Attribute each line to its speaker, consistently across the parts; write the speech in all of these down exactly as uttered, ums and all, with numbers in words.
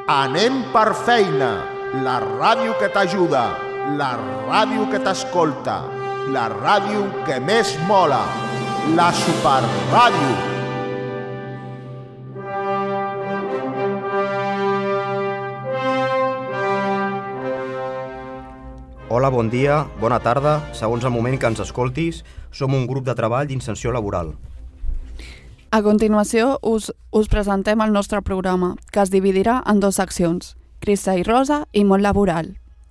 Speaker 1: Anem per feina, la ràdio que t'ajuda, la ràdio que t'escolta, la ràdio que més mola, la Superràdio.
Speaker 2: Hola, bon dia, bona tarda, segons el moment que ens escoltis, som un grup de treball d'inserció laboral.
Speaker 3: A continuació us, us presentem el nostre programa, que es dividirà en dues seccions, Crista i Rosa i Món Laboral.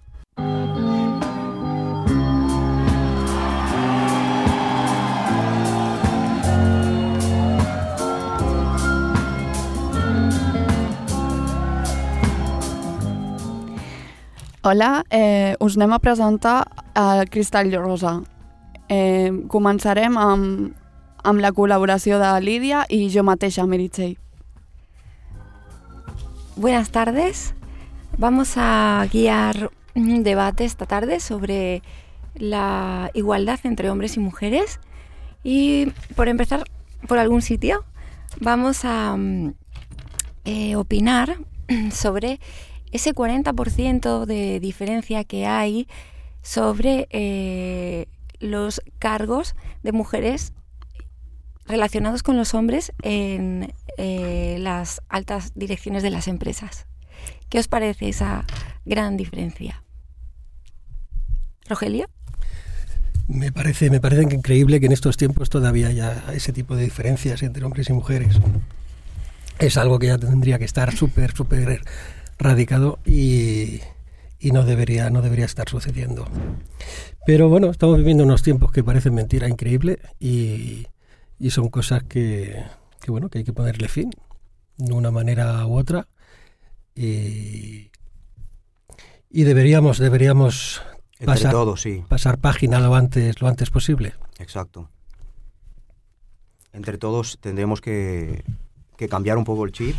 Speaker 3: Hola, eh, us anem a presentar a Crista i Rosa. Eh, començarem amb, amb la col·laboració de Lídia i jo mateixa, Meritxell.
Speaker 4: Buenas tardes. Vamos a guiar un debate esta tarde sobre la igualdad entre hombres y mujeres. Y por empezar por algún sitio, vamos a eh, opinar sobre ese cuarenta por ciento de diferencia que hay sobre eh, los cargos de mujeres relacionados con los hombres en eh, las altas direcciones de las empresas. ¿Qué os parece esa gran diferencia? ¿Rogelio?
Speaker 5: Me parece, me parece increíble que en estos tiempos todavía haya ese tipo de diferencias entre hombres y mujeres. Es algo que ya tendría que estar súper, súper radicado y, y no debería, no debería estar sucediendo. Pero bueno, estamos viviendo unos tiempos que parecen mentira increíble y, y son cosas que, que, bueno, que hay que ponerle fin de una manera u otra y, y deberíamos, deberíamos pasar,
Speaker 2: todos, sí.
Speaker 5: pasar página lo antes, lo antes posible.
Speaker 2: Exacto. Entre todos tendremos que, que cambiar un poco el chip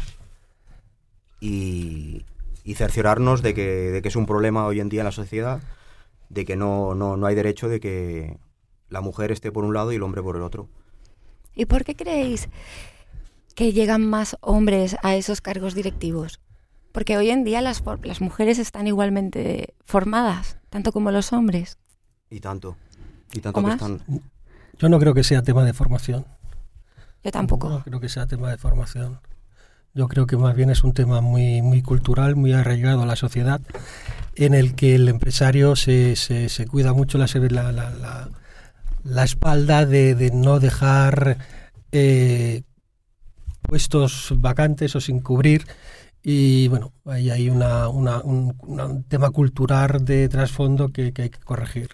Speaker 2: y, y cerciorarnos de que, de que es un problema hoy en día en la sociedad, de que no, no, no hay derecho de que la mujer esté por un lado y el hombre por el otro.
Speaker 4: ¿Y por qué creéis que llegan más hombres a esos cargos directivos? Porque hoy en día las, las mujeres están igualmente formadas, tanto como los hombres.
Speaker 2: Y tanto. Y tanto
Speaker 4: ¿O
Speaker 2: que
Speaker 4: más?
Speaker 2: están...
Speaker 5: Yo no creo que sea tema de formación.
Speaker 4: Yo tampoco.
Speaker 5: No creo que sea tema de formación. Yo creo que más bien es un tema muy, muy cultural, muy arraigado a la sociedad, en el que el empresario se, se, se cuida mucho la, la, la, la, la espalda de, de no dejar eh, puestos vacantes o sin cubrir. Y bueno, ahí hay una, una, un, una, un tema cultural de trasfondo que, que hay que corregir.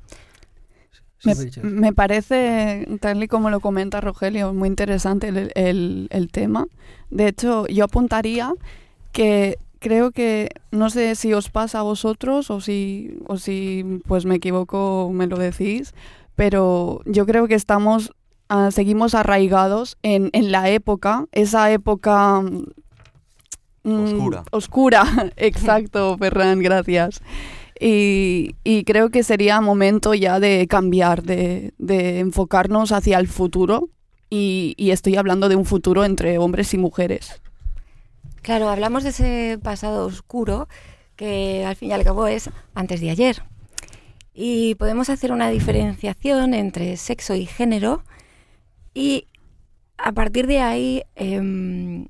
Speaker 3: Me, me parece, tal y como lo comenta Rogelio, muy interesante el, el, el tema. De hecho, yo apuntaría que creo que, no sé si os pasa a vosotros o si, o si pues me equivoco, me lo decís, pero yo creo que estamos, uh, seguimos arraigados en, en la época, esa época... Mm,
Speaker 2: oscura.
Speaker 3: Oscura, exacto, Ferran, gracias. Y, y creo que sería momento ya de cambiar, de, de enfocarnos hacia el futuro y, y estoy hablando de un futuro entre hombres y mujeres.
Speaker 4: Claro, hablamos de ese pasado oscuro que al fin y al cabo es antes de ayer. Y podemos hacer una diferenciación entre sexo y género y a partir de ahí, eh,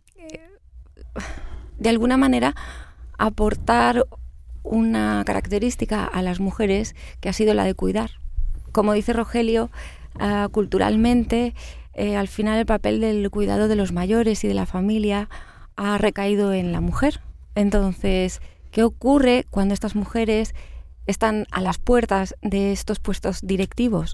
Speaker 4: de alguna manera, aportar una característica a las mujeres que ha sido la de cuidar. Como dice Rogelio, uh, culturalmente, eh, al final el papel del cuidado de los mayores y de la familia ha recaído en la mujer. Entonces, ¿qué ocurre cuando estas mujeres están a las puertas de estos puestos directivos?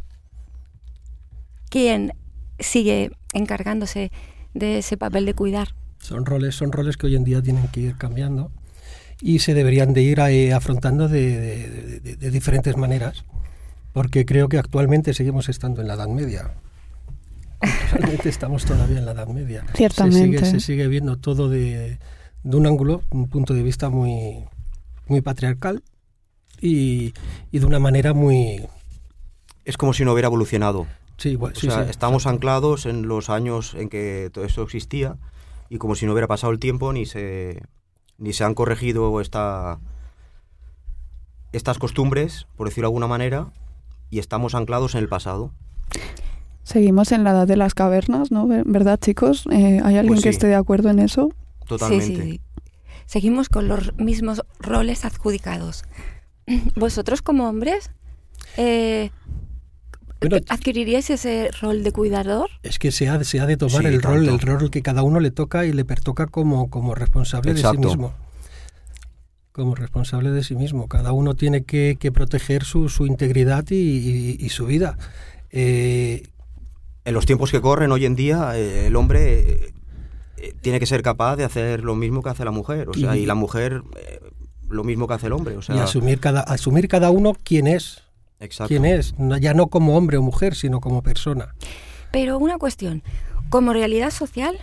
Speaker 4: ¿Quién sigue encargándose de ese papel de cuidar?
Speaker 5: Son roles, son roles que hoy en día tienen que ir cambiando y se deberían de ir eh, afrontando de, de, de, de diferentes maneras, porque creo que actualmente seguimos estando en la Edad Media. Realmente estamos todavía en la Edad Media.
Speaker 3: Ciertamente.
Speaker 5: Se sigue, se sigue viendo todo de, de un ángulo, un punto de vista muy, muy patriarcal y, y de una manera muy...
Speaker 2: Es como si no hubiera evolucionado.
Speaker 5: Sí, bueno,
Speaker 2: o
Speaker 5: sí,
Speaker 2: sea,
Speaker 5: sí,
Speaker 2: estamos
Speaker 5: sí.
Speaker 2: anclados en los años en que todo eso existía y como si no hubiera pasado el tiempo ni se ni se han corregido esta, estas costumbres, por decirlo de alguna manera, y estamos anclados en el pasado.
Speaker 3: Seguimos en la edad de las cavernas, ¿no? ¿Verdad, chicos? Eh, ¿Hay alguien
Speaker 2: Pues sí.
Speaker 3: que esté de acuerdo en eso?
Speaker 2: Totalmente.
Speaker 4: Sí, sí, sí. Seguimos con los mismos roles adjudicados. ¿Vosotros como hombres eh,
Speaker 5: Bueno,
Speaker 4: adquiriríais ese rol de cuidador?
Speaker 5: Es que se ha, se ha de tomar
Speaker 2: Sí,
Speaker 5: el rol,
Speaker 2: tanto.
Speaker 5: el rol que cada uno le toca y le pertoca como, como responsable
Speaker 2: Exacto.
Speaker 5: de sí mismo. Como responsable de sí mismo. Cada uno tiene que, que proteger su, su integridad y, y, y su vida. Eh,
Speaker 2: En los tiempos que corren hoy en día, eh, el hombre eh, tiene que ser capaz de hacer lo mismo que hace la mujer, o sea, y,
Speaker 5: Y-
Speaker 2: la mujer eh, lo mismo que hace el hombre, o sea,
Speaker 5: y asumir cada, asumir cada uno quién es.
Speaker 2: exacto.
Speaker 5: Quién es. No- ya no como hombre o mujer, sino como persona.
Speaker 4: Pero una cuestión, como realidad social,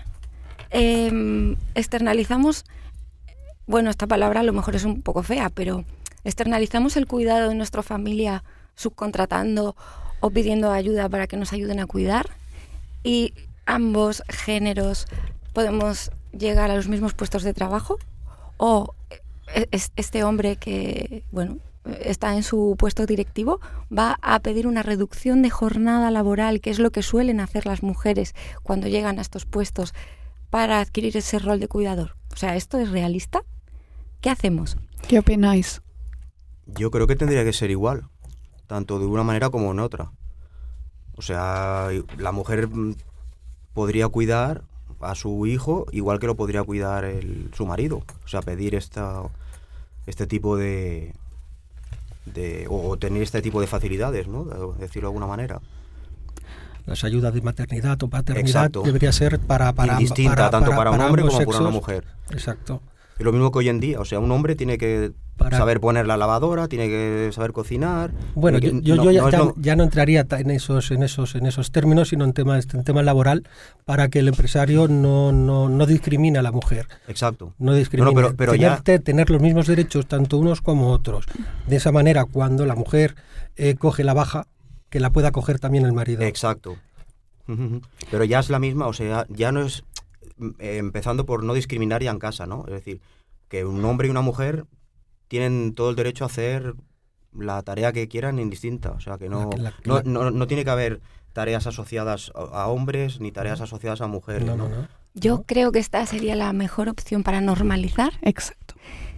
Speaker 4: eh, externalizamos, bueno, esta palabra a lo mejor es un poco fea, pero externalizamos el cuidado de nuestra familia subcontratando o pidiendo ayuda para que nos ayuden a cuidar, y ambos géneros podemos llegar a los mismos puestos de trabajo, o es- este hombre que, bueno, está en su puesto directivo va a pedir una reducción de jornada laboral, que es lo que suelen hacer las mujeres cuando llegan a estos puestos, para adquirir ese rol de cuidador. O sea, ¿esto es realista? ¿Qué hacemos?
Speaker 3: ¿Qué opináis?
Speaker 2: Yo creo que tendría que ser igual, tanto de una manera como en otra. O sea, la mujer mm, podría cuidar a su hijo igual que lo podría cuidar el, su marido. O sea, pedir esta, este tipo de, de... o tener este tipo de facilidades, ¿no? De decirlo de alguna manera.
Speaker 5: Las ayudas de maternidad o paternidad
Speaker 2: Exacto.
Speaker 5: debería ser para, para,
Speaker 2: Indistinta,
Speaker 5: para,
Speaker 2: tanto para, un hombre
Speaker 5: ambos
Speaker 2: como para una
Speaker 5: sexos.
Speaker 2: mujer.
Speaker 5: Exacto.
Speaker 2: Es lo mismo que hoy en día, o sea, un hombre tiene que
Speaker 5: Para-
Speaker 2: saber poner la lavadora, tiene que saber cocinar.
Speaker 5: Bueno,
Speaker 2: tiene
Speaker 5: yo,
Speaker 2: que-
Speaker 5: yo,
Speaker 2: no-
Speaker 5: yo ya,
Speaker 2: no es
Speaker 5: ya-
Speaker 2: lo-
Speaker 5: ya no entraría ta- en esos, en esos, en esos términos, sino en temas, en temas laboral, para que el empresario no, no, no discrimine a la mujer.
Speaker 2: Exacto.
Speaker 5: No discrimine.
Speaker 2: No, no, pero- pero
Speaker 5: tener,
Speaker 2: ya-
Speaker 5: te- tener los mismos derechos, tanto unos como otros. De esa manera, cuando la mujer eh, coge la baja, que la pueda coger también el marido.
Speaker 2: Exacto. Ujú. Pero ya es la misma, o sea, ya no es eh, empezando por no discriminar ya en casa, ¿no? Es decir, que un hombre y una mujer tienen todo el derecho a hacer la tarea que quieran indistinta, o sea, que no,
Speaker 5: La- la-
Speaker 2: no,
Speaker 5: la-
Speaker 2: no, no tiene que haber tareas asociadas a, a hombres ni tareas asociadas a mujeres,
Speaker 5: No,
Speaker 2: ¿no?
Speaker 5: no, no.
Speaker 4: Yo
Speaker 5: ¿No?
Speaker 4: creo que esta sería la mejor opción para normalizar
Speaker 3: Exacto.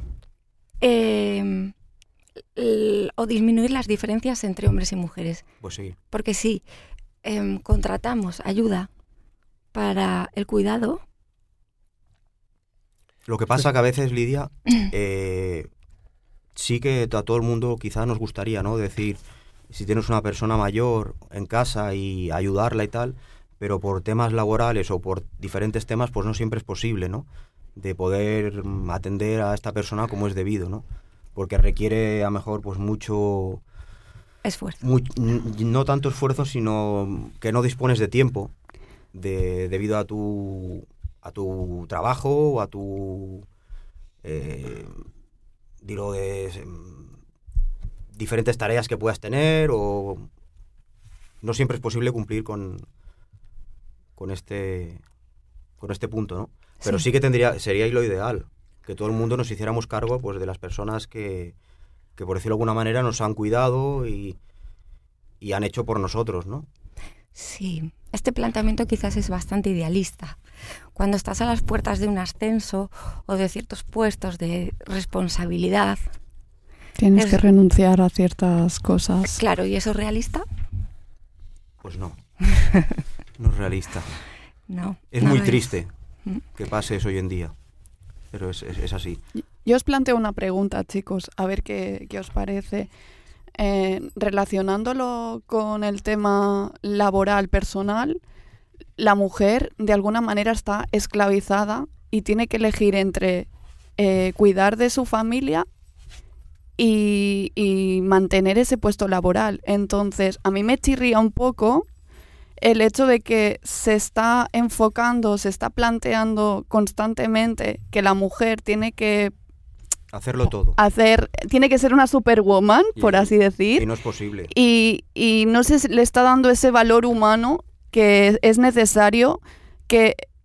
Speaker 4: eh, l- o disminuir las diferencias entre hombres y mujeres.
Speaker 2: Pues sí.
Speaker 4: Porque si em, contratamos ayuda para el cuidado,
Speaker 2: Lo que pasa que a veces, Lidia, eh, sí que a todo el mundo quizás nos gustaría, ¿no? Decir, si tienes una persona mayor en casa y ayudarla y tal, pero por temas laborales o por diferentes temas, pues no siempre es posible, ¿no? De poder mm, atender a esta persona como es debido, ¿no? Porque requiere a lo mejor pues mucho,
Speaker 4: esfuerzo.
Speaker 2: mu- n- no tanto esfuerzo, sino que no dispones de tiempo de, debido a tu a tu trabajo o a tu eh, digo de em, diferentes tareas que puedas tener, o no siempre es posible cumplir con con este con este punto, ¿no? Pero sí,
Speaker 4: Sí.
Speaker 2: que tendría sería lo ideal, que todo el mundo nos hiciéramos cargo pues de las personas que, que por decirlo de alguna manera nos han cuidado y, y han hecho por nosotros, ¿no?
Speaker 4: Sí, este planteamiento quizás es bastante idealista. Cuando estás a las puertas de un ascenso o de ciertos puestos de responsabilidad,
Speaker 3: Tienes
Speaker 4: Es-
Speaker 3: que renunciar a ciertas cosas.
Speaker 4: claro, ¿y eso es realista?
Speaker 2: Pues no. No es realista.
Speaker 4: No.
Speaker 2: Es
Speaker 4: no
Speaker 2: muy
Speaker 4: lo
Speaker 2: triste
Speaker 4: Mm.
Speaker 2: que pase eso hoy en día. Pero es, es, es así.
Speaker 3: Yo os planteo una pregunta, chicos, a ver qué, qué os parece. Eh, relacionándolo con el tema laboral personal, la mujer de alguna manera está esclavizada y tiene que elegir entre eh, cuidar de su familia y, y mantener ese puesto laboral. Entonces, a mí me chirría un poco el hecho de que se está enfocando, se está planteando constantemente que la mujer tiene que
Speaker 2: Hacerlo todo.
Speaker 3: hacer, tiene que ser una superwoman,
Speaker 2: Y-
Speaker 3: por así decir,
Speaker 2: Y no es posible.
Speaker 3: y, y no se le está dando ese valor humano que es necesario, que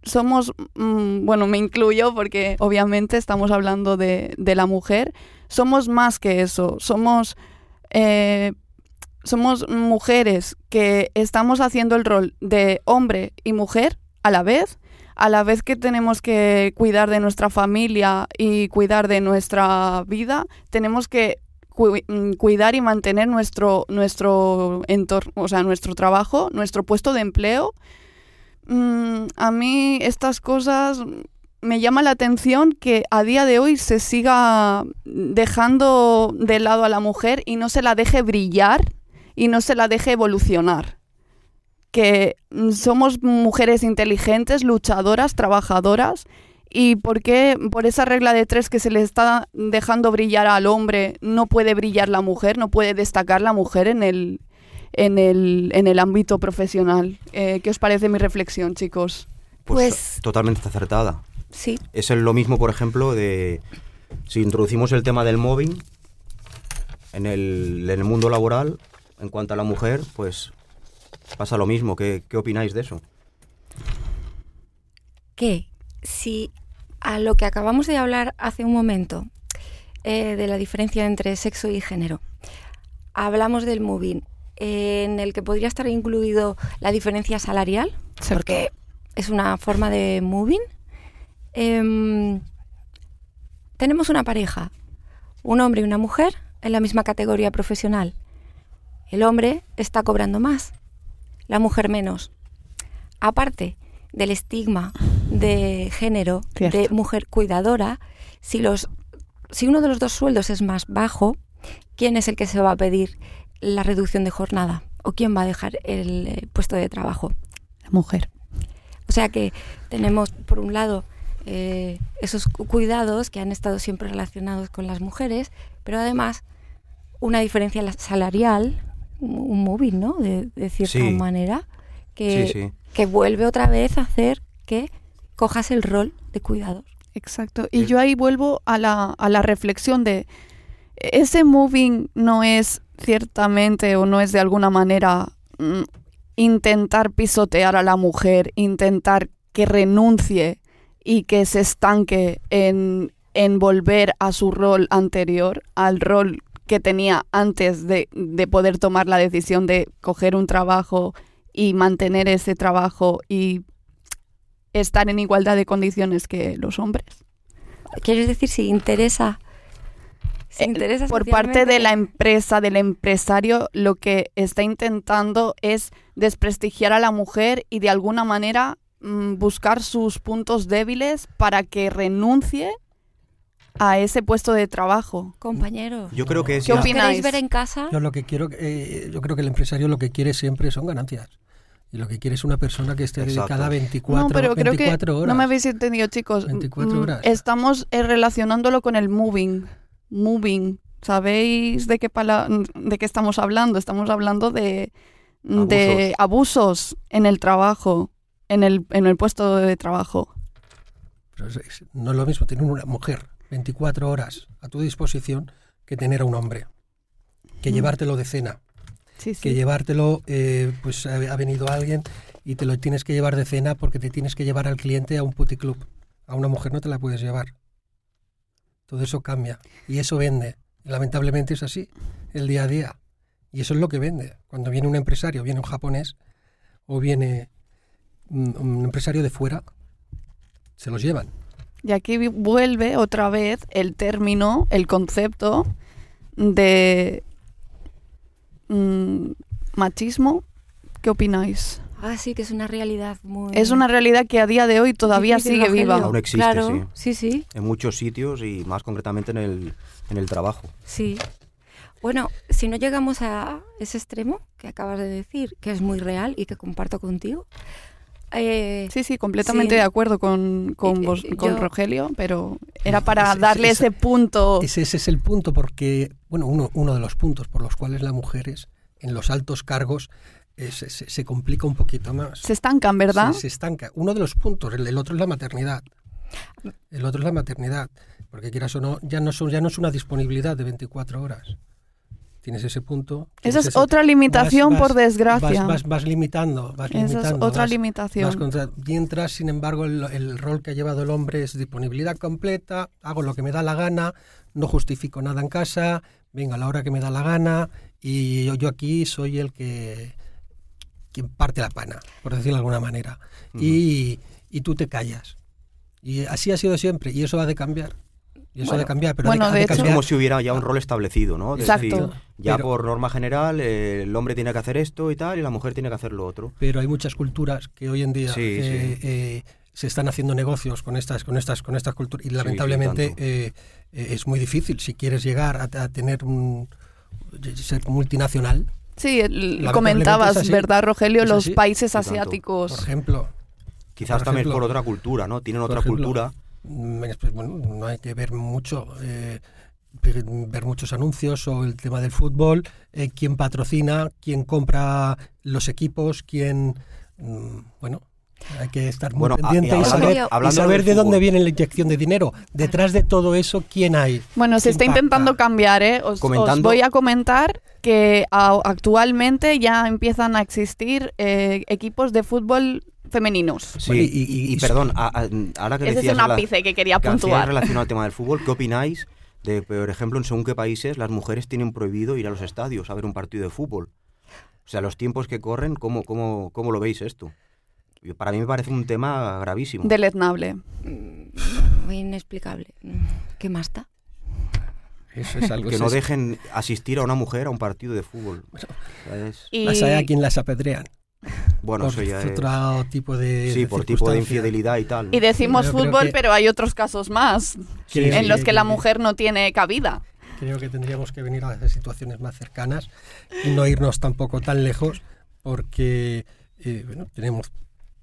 Speaker 3: somos, mmm, bueno, me incluyo porque obviamente estamos hablando de, de la mujer, somos más que eso, somos, eh, somos mujeres que estamos haciendo el rol de hombre y mujer a la vez, a la vez que tenemos que cuidar de nuestra familia y cuidar de nuestra vida, tenemos que cu- cuidar y mantener nuestro, nuestro entorno, o sea, nuestro trabajo, nuestro puesto de empleo. Mm, a mí estas cosas me llama la atención que a día de hoy se siga dejando de lado a la mujer y no se la deje brillar y no se la deje evolucionar. Que somos mujeres inteligentes, luchadoras, trabajadoras, y por qué por esa regla de tres que se le está dejando brillar al hombre no puede brillar la mujer, no puede destacar la mujer en el en el en el ámbito profesional. Eh, ¿Qué os parece mi reflexión, chicos?
Speaker 2: Pues,
Speaker 4: Pues-
Speaker 2: totalmente acertada.
Speaker 4: Sí,
Speaker 2: Es el- lo mismo, por ejemplo, de si introducimos el tema del mobbing en el, en el mundo laboral, en cuanto a la mujer, pues pasa lo mismo. ¿Qué, qué opináis de eso?
Speaker 4: que si a lo que acabamos de hablar hace un momento, eh, de la diferencia entre sexo y género, hablamos del moving, eh, en el que podría estar incluido la diferencia salarial,
Speaker 3: Cierto.
Speaker 4: porque es una forma de moving. Em, tenemos una pareja, un hombre y una mujer, en la misma categoría profesional. El hombre está cobrando más, la mujer menos. Aparte del estigma de género,
Speaker 3: Cierto.
Speaker 4: de mujer cuidadora, si, los, si uno de los dos sueldos es más bajo, ¿quién es el que se va a pedir la reducción de jornada? ¿O quién va a dejar el eh, puesto de trabajo?
Speaker 3: La mujer.
Speaker 4: O sea que tenemos, por un lado, eh, esos cu- cuidados que han estado siempre relacionados con las mujeres, pero además una diferencia la- salarial, un un moving, ¿no? De, de cierta
Speaker 2: Sí.
Speaker 4: manera, que,
Speaker 2: Sí, sí.
Speaker 4: que vuelve otra vez a hacer que cojas el rol de cuidados.
Speaker 3: Exacto. Y
Speaker 2: Es-
Speaker 3: yo ahí vuelvo a la, a la reflexión de ese moving no es ciertamente o no es de alguna manera mm, intentar pisotear a la mujer, intentar que renuncie y que se estanque en, en volver a su rol anterior, al rol que tenía antes de, de poder tomar la decisión de coger un trabajo y mantener ese trabajo y estar en igualdad de condiciones que los hombres.
Speaker 4: ¿Quieres decir si interesa? Si
Speaker 3: Eh,
Speaker 4: interesa
Speaker 3: Por parte
Speaker 4: socialmente?
Speaker 3: de la empresa, del empresario, lo que está intentando es desprestigiar a la mujer y de alguna manera mm, buscar sus puntos débiles para que renuncie a ese puesto de trabajo.
Speaker 4: Compañeros,
Speaker 2: Yo creo que es
Speaker 3: ¿Qué
Speaker 2: ya-
Speaker 3: opinas?
Speaker 4: ¿queréis ver en casa?
Speaker 5: Yo lo que quiero, eh, yo creo que el empresario lo que quiere siempre son ganancias. Y lo que quiere es una persona que esté
Speaker 2: Exacto.
Speaker 5: dedicada veinticuatro,
Speaker 3: No, pero creo que
Speaker 5: veinticuatro horas.
Speaker 3: no me habéis entendido, chicos.
Speaker 5: veinticuatro
Speaker 3: Mm,
Speaker 5: horas.
Speaker 3: Estamos eh, relacionándolo con el moving. Moving. ¿Sabéis de qué pala- de qué estamos hablando? Estamos hablando de, de abusos en el trabajo, en el, en el puesto de trabajo.
Speaker 5: Pero es- es- no es lo mismo tener una mujer veinticuatro horas a tu disposición que tener a un hombre. Que
Speaker 3: Mm.
Speaker 5: llevártelo de cena.
Speaker 3: Sí, sí.
Speaker 5: Que llevártelo, eh, pues ha, ha venido alguien y te lo tienes que llevar de cena porque te tienes que llevar al cliente a un puticlub. A una mujer no te la puedes llevar. Todo eso cambia y eso vende. Lamentablemente es así, el día a día. Y eso es lo que vende. Cuando viene un empresario, viene un japonés o viene un, un empresario de fuera, se los llevan.
Speaker 3: Y aquí vi- vuelve otra vez el término, el concepto de mm, machismo. ¿Qué opináis?
Speaker 4: Ah, sí, que es una realidad muy...
Speaker 3: Es una realidad que a día de hoy todavía
Speaker 4: difícil,
Speaker 3: sigue
Speaker 4: Rogelio.
Speaker 3: viva.
Speaker 2: Aún existe,
Speaker 4: Claro, sí, sí,
Speaker 2: en muchos sitios y más concretamente en el, en el trabajo.
Speaker 4: sí. Bueno, si no llegamos a ese extremo que acabas de decir, que es muy real y que comparto contigo, eh,
Speaker 3: Sí, sí, completamente
Speaker 4: Sí.
Speaker 3: de acuerdo con, con,
Speaker 4: Y-
Speaker 3: vos-
Speaker 4: y-
Speaker 3: con
Speaker 4: yo-
Speaker 3: Rogelio, pero era para
Speaker 5: Ese-
Speaker 3: darle
Speaker 5: ese-
Speaker 3: ese punto.
Speaker 5: Ese, ese es el punto porque, bueno, uno, uno de los puntos por los cuales las mujeres en los altos cargos eh, se, se- se complica un poquito más.
Speaker 3: Se estancan, ¿verdad?
Speaker 5: Se, se estanca. Uno de los puntos, el, el otro es la maternidad. El otro es la maternidad, porque quieras o no, ya no, son, ya no es una disponibilidad de veinticuatro horas. tienes ese punto.
Speaker 3: Esa es
Speaker 5: ese,
Speaker 3: otra limitación,
Speaker 5: vas, vas,
Speaker 3: por desgracia.
Speaker 5: Vas, vas, vas limitando, vas
Speaker 3: Esa
Speaker 5: limitando.
Speaker 3: es otra
Speaker 5: vas,
Speaker 3: limitación.
Speaker 5: Vas contra, mientras, sin embargo, el, el rol que ha llevado el hombre es disponibilidad completa, hago lo que me da la gana, no justifico nada en casa, venga a la hora que me da la gana, y yo, yo aquí soy el que quien parte la pana, por decirlo de alguna manera. Uh-huh. y, y tú te callas. Y así ha sido siempre, y eso ha de cambiar. Y eso
Speaker 3: bueno,
Speaker 5: ha de cambiar, pero
Speaker 3: bueno,
Speaker 5: ha de,
Speaker 3: de
Speaker 5: ha de
Speaker 3: hecho,
Speaker 2: es como si hubiera ya un rol establecido, ¿no? De
Speaker 3: Exacto.
Speaker 2: decir, ya
Speaker 5: pero,
Speaker 2: por norma general, eh, el hombre tiene que hacer esto y tal, y la mujer tiene que hacer lo otro.
Speaker 5: Pero hay muchas culturas que hoy en día
Speaker 2: sí,
Speaker 5: eh,
Speaker 2: sí.
Speaker 5: Eh, se están haciendo negocios con estas, con estas, con estas culturas, y lamentablemente sí, sí, eh, eh, es muy difícil si quieres llegar a, a tener un ser multinacional.
Speaker 3: Sí, el, comentabas, ¿verdad, Rogelio? Los países asiáticos.
Speaker 5: Por ejemplo.
Speaker 2: Quizás
Speaker 5: por
Speaker 2: también
Speaker 5: ejemplo,
Speaker 2: por otra cultura, ¿no? Tienen otra
Speaker 5: ejemplo,
Speaker 2: cultura.
Speaker 5: Pues, bueno, no hay que ver mucho, eh, ver muchos anuncios o el tema del fútbol, eh, quién patrocina, quién compra los equipos, quién, mm, bueno, hay que estar muy
Speaker 2: bueno,
Speaker 5: pendiente
Speaker 2: y,
Speaker 5: y saber, y saber de dónde viene la inyección de dinero. Detrás de todo eso, ¿quién hay?
Speaker 3: Bueno, se está intentando cambiar, ¿eh? Os, os voy a comentar que a, actualmente ya empiezan a existir eh, equipos de fútbol femeninos.
Speaker 2: Sí, y, y, y perdón, a, a, ahora que
Speaker 3: Ese
Speaker 2: decías...
Speaker 3: es un ápice que quería
Speaker 2: que
Speaker 3: puntuar.
Speaker 2: Relacionado al tema del fútbol, ¿qué opináis de, por ejemplo, en según qué países las mujeres tienen prohibido ir a los estadios a ver un partido de fútbol? O sea, los tiempos que corren, ¿cómo, cómo, cómo lo veis esto? Para mí me parece un tema gravísimo.
Speaker 3: Deleznable.
Speaker 4: Muy inexplicable. ¿Qué más da?
Speaker 5: Eso es algo
Speaker 2: que no dejen asistir a una mujer a un partido de fútbol. Bueno,
Speaker 5: es... y... Más allá quien las apedrean.
Speaker 2: Bueno,
Speaker 5: por
Speaker 2: eso ya
Speaker 5: otro
Speaker 2: es...
Speaker 5: tipo de
Speaker 2: sí,
Speaker 5: de
Speaker 2: por tipo de infidelidad y tal, ¿no?
Speaker 3: Y decimos
Speaker 5: Yo
Speaker 3: fútbol,
Speaker 5: que...
Speaker 3: pero hay otros casos más
Speaker 5: sí,
Speaker 3: en
Speaker 5: sí,
Speaker 3: los que,
Speaker 5: que
Speaker 3: la
Speaker 5: que...
Speaker 3: mujer no tiene cabida.
Speaker 5: Creo que tendríamos que venir a las situaciones más cercanas y no irnos tampoco tan lejos, porque eh, bueno, tenemos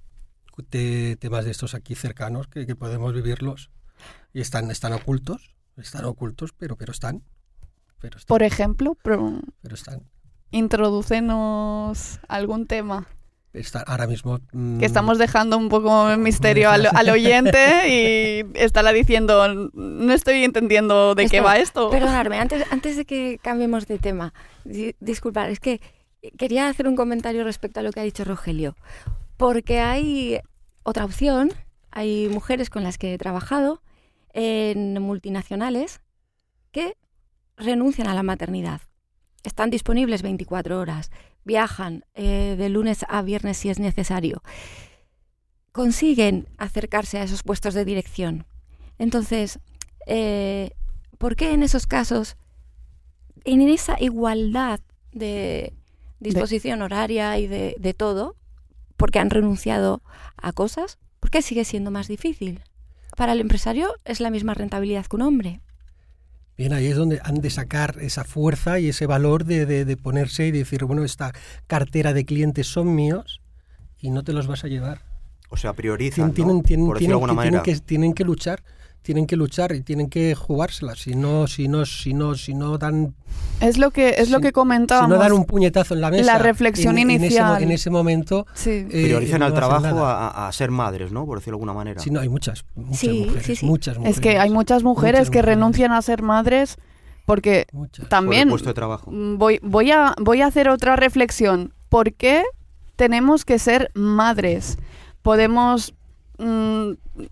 Speaker 5: te, temas de estos aquí cercanos que, que podemos vivirlos y están, están ocultos, están ocultos, pero, pero están. Pero están.
Speaker 3: Por ejemplo, pero,
Speaker 5: pero están.
Speaker 3: Introdúcenos algún tema.
Speaker 5: Está ahora mismo... Mmm,
Speaker 3: que estamos dejando un poco el misterio al, al oyente y estará diciendo, no estoy entendiendo de
Speaker 4: Espera,
Speaker 3: qué va esto.
Speaker 4: Perdonadme, antes, antes de que cambiemos de tema, di, disculpad, es que quería hacer un comentario respecto a lo que ha dicho Rogelio, porque hay otra opción, hay mujeres con las que he trabajado en multinacionales que renuncian a la maternidad. Están disponibles veinticuatro horas, viajan eh, de lunes a viernes si es necesario, consiguen acercarse a esos puestos de dirección. Entonces, eh, ¿por qué en esos casos, en esa igualdad de disposición de... horaria y de, de todo, porque han renunciado a cosas, por qué sigue siendo más difícil? Para el empresario es la misma rentabilidad que un hombre.
Speaker 5: Bien, ahí es donde han de sacar esa fuerza y ese valor de, de, de ponerse y decir, bueno, esta cartera de clientes son míos y no te los vas a llevar.
Speaker 2: O sea, priorizan,
Speaker 5: tienen,
Speaker 2: ¿no?
Speaker 5: tienen,
Speaker 2: Por
Speaker 5: tienen,
Speaker 2: decirlo de alguna manera.
Speaker 5: Tienen que, tienen que luchar, tienen que luchar y tienen que jugárselas. Si no, si no, si no, si no dan...
Speaker 3: Es lo que, es
Speaker 5: si,
Speaker 3: lo que comentábamos.
Speaker 5: Si no dan un puñetazo en la mesa.
Speaker 3: La reflexión
Speaker 5: en,
Speaker 3: inicial.
Speaker 5: En ese, en ese momento...
Speaker 3: Sí.
Speaker 5: Eh,
Speaker 2: Priorizan
Speaker 5: no
Speaker 2: al trabajo
Speaker 5: a,
Speaker 2: a ser madres, ¿no? Por decirlo de alguna manera.
Speaker 5: Sí, no, hay muchas, muchas
Speaker 4: sí,
Speaker 5: mujeres,
Speaker 4: sí, sí.
Speaker 5: muchas mujeres.
Speaker 3: Es que hay muchas mujeres
Speaker 5: muchas
Speaker 3: que
Speaker 5: mujeres.
Speaker 3: renuncian a ser madres porque
Speaker 5: muchas.
Speaker 3: también...
Speaker 2: Por el puesto de trabajo.
Speaker 3: Voy, voy, a, voy a hacer otra reflexión. ¿Por qué tenemos que ser madres? Podemos... Mmm,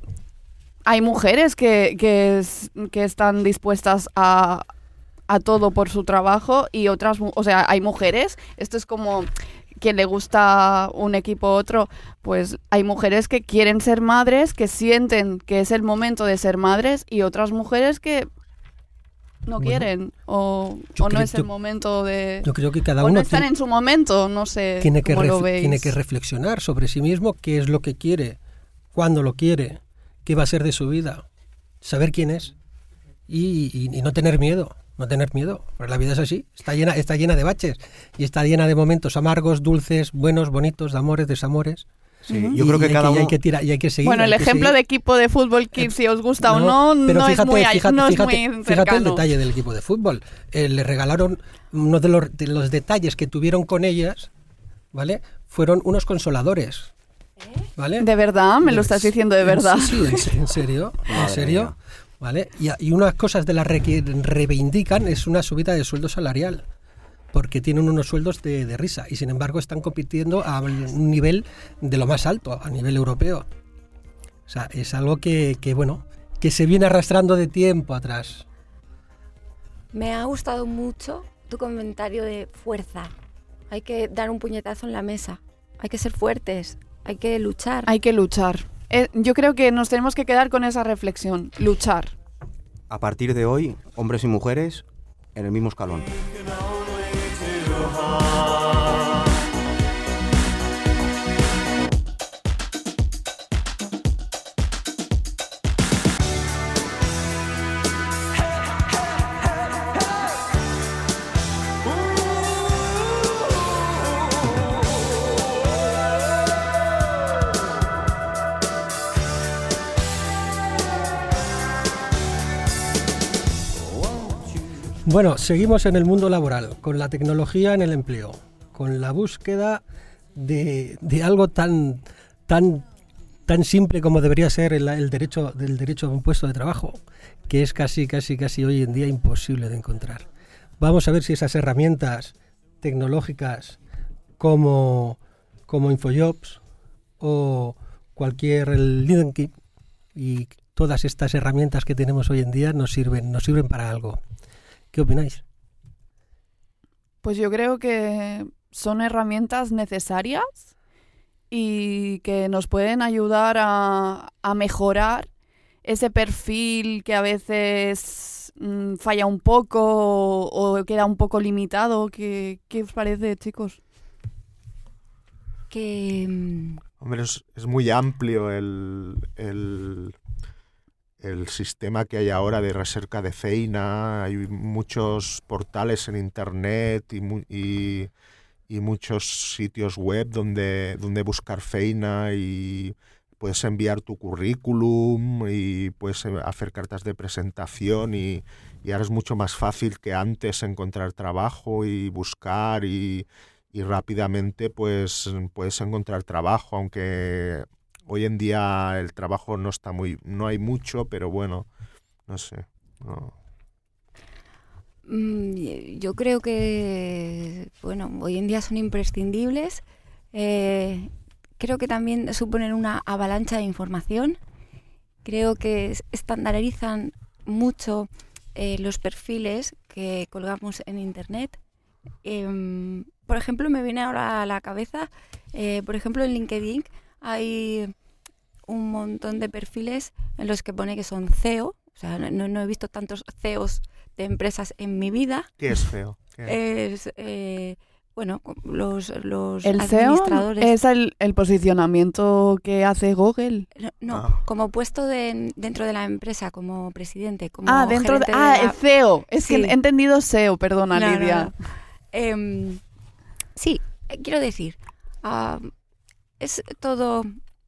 Speaker 3: hay mujeres que, que, que están dispuestas a, a todo por su trabajo y otras, o sea, hay mujeres, esto es como quien le gusta un equipo u otro, pues hay mujeres que quieren ser madres, que sienten que es el momento de ser madres y otras mujeres que no bueno, quieren o, o no es el yo, momento de...
Speaker 5: Yo creo que cada
Speaker 3: o
Speaker 5: uno
Speaker 3: no están
Speaker 5: tiene,
Speaker 3: en su momento, no sé
Speaker 5: tiene que,
Speaker 3: cómo
Speaker 5: ref,
Speaker 3: lo veis.
Speaker 5: Tiene que reflexionar sobre sí mismo, qué es lo que quiere, cuándo lo quiere, qué va a ser de su vida, saber quién es y, y, y no tener miedo, no tener miedo, porque la vida es así, está llena, está llena de baches y está llena de momentos amargos, dulces, buenos, bonitos, de amores, desamores.
Speaker 2: Sí, yo y creo que cada
Speaker 5: que,
Speaker 2: uno...
Speaker 5: Y hay que tirar, y hay que seguir.
Speaker 3: Bueno, el ejemplo de equipo de fútbol, que si os gusta no, o no,
Speaker 5: pero
Speaker 3: no,
Speaker 5: fíjate,
Speaker 3: es muy,
Speaker 5: fíjate,
Speaker 3: no
Speaker 5: fíjate,
Speaker 3: es muy cercano.
Speaker 5: Fíjate el detalle del equipo de fútbol. Eh, le regalaron, uno de los, de los detalles que tuvieron con ellas, ¿vale? Fueron unos consoladores. ¿Vale?
Speaker 3: ¿De verdad? ¿Me lo estás diciendo de verdad?
Speaker 5: Sí, sí, en serio, en serio. ¿Vale? Y, y unas cosas de las que reivindican es una subida de sueldo salarial. porque tienen unos sueldos de, de risa y sin embargo están compitiendo a un nivel de lo más alto, a nivel europeo. O sea, es algo que, que bueno, que se viene arrastrando de tiempo atrás.
Speaker 4: Me ha gustado mucho tu comentario de fuerza. Hay que dar un puñetazo en la mesa. Hay que ser fuertes. Hay que luchar.
Speaker 3: Hay que luchar. Eh, yo creo que nos tenemos que quedar con esa reflexión. Luchar.
Speaker 2: A partir de hoy, hombres y mujeres en el mismo escalón.
Speaker 5: Bueno, seguimos en el mundo laboral, con la tecnología en el empleo, con la búsqueda de, de algo tan, tan, tan simple como debería ser el, el derecho del derecho a un puesto de trabajo, que es casi, casi, casi hoy en día imposible de encontrar. Vamos a ver si esas herramientas tecnológicas como, como InfoJobs o cualquier LinkedIn y todas estas herramientas que tenemos hoy en día nos sirven, nos sirven para algo. ¿Qué opináis?
Speaker 3: Pues yo creo que son herramientas necesarias y que nos pueden ayudar a, a mejorar ese perfil que a veces mmm, falla un poco o, o queda un poco limitado. ¿Qué, qué os parece, chicos?
Speaker 4: Que...
Speaker 1: Hombre, es, es muy amplio el... el... el sistema que hay ahora de recerca de feina. Hay muchos portales en internet y, mu- y, y muchos sitios web donde, donde buscar feina y puedes enviar tu currículum y puedes hacer cartas de presentación y, y ahora es mucho más fácil que antes encontrar trabajo y buscar y, y rápidamente pues puedes encontrar trabajo, aunque hoy en día el trabajo no está muy, no hay mucho, pero bueno, no sé. No.
Speaker 4: Yo creo que, bueno, hoy en día son imprescindibles. Eh, creo que también suponen una avalancha de información. Creo que estandarizan mucho eh, los perfiles que colgamos en internet. Eh, por ejemplo, me viene ahora a la cabeza, eh, por ejemplo, en LinkedIn hay un montón de perfiles en los que pone que son C E O. O sea, no, no he visto tantos C E Os de empresas en mi vida.
Speaker 1: ¿Qué es C E O? ¿Qué
Speaker 4: es? Es, eh, bueno, los, los
Speaker 3: el
Speaker 4: administradores.
Speaker 3: C E O es el, el posicionamiento que hace Google.
Speaker 4: No, no
Speaker 1: ah.
Speaker 4: como puesto de, dentro de la empresa, como presidente, como
Speaker 3: Ah, dentro de,
Speaker 4: de
Speaker 3: ah,
Speaker 4: la...
Speaker 3: el C E O. Es
Speaker 4: sí.
Speaker 3: que he entendido S E O, perdona,
Speaker 4: no,
Speaker 3: Lidia.
Speaker 4: No, no. Eh, sí, quiero decir, uh, es todo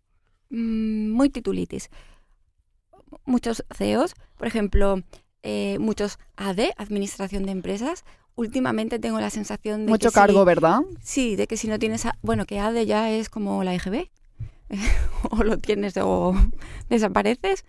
Speaker 4: mm, muy titulitis. Muchos C E Os, por ejemplo, eh, muchos A D, Administración de Empresas. Últimamente tengo la sensación de
Speaker 3: Mucho
Speaker 4: que
Speaker 3: cargo,
Speaker 4: si,
Speaker 3: ¿verdad?
Speaker 4: Sí, de que si no tienes... A, bueno, que A D ya es como la E G B. O lo tienes o desapareces.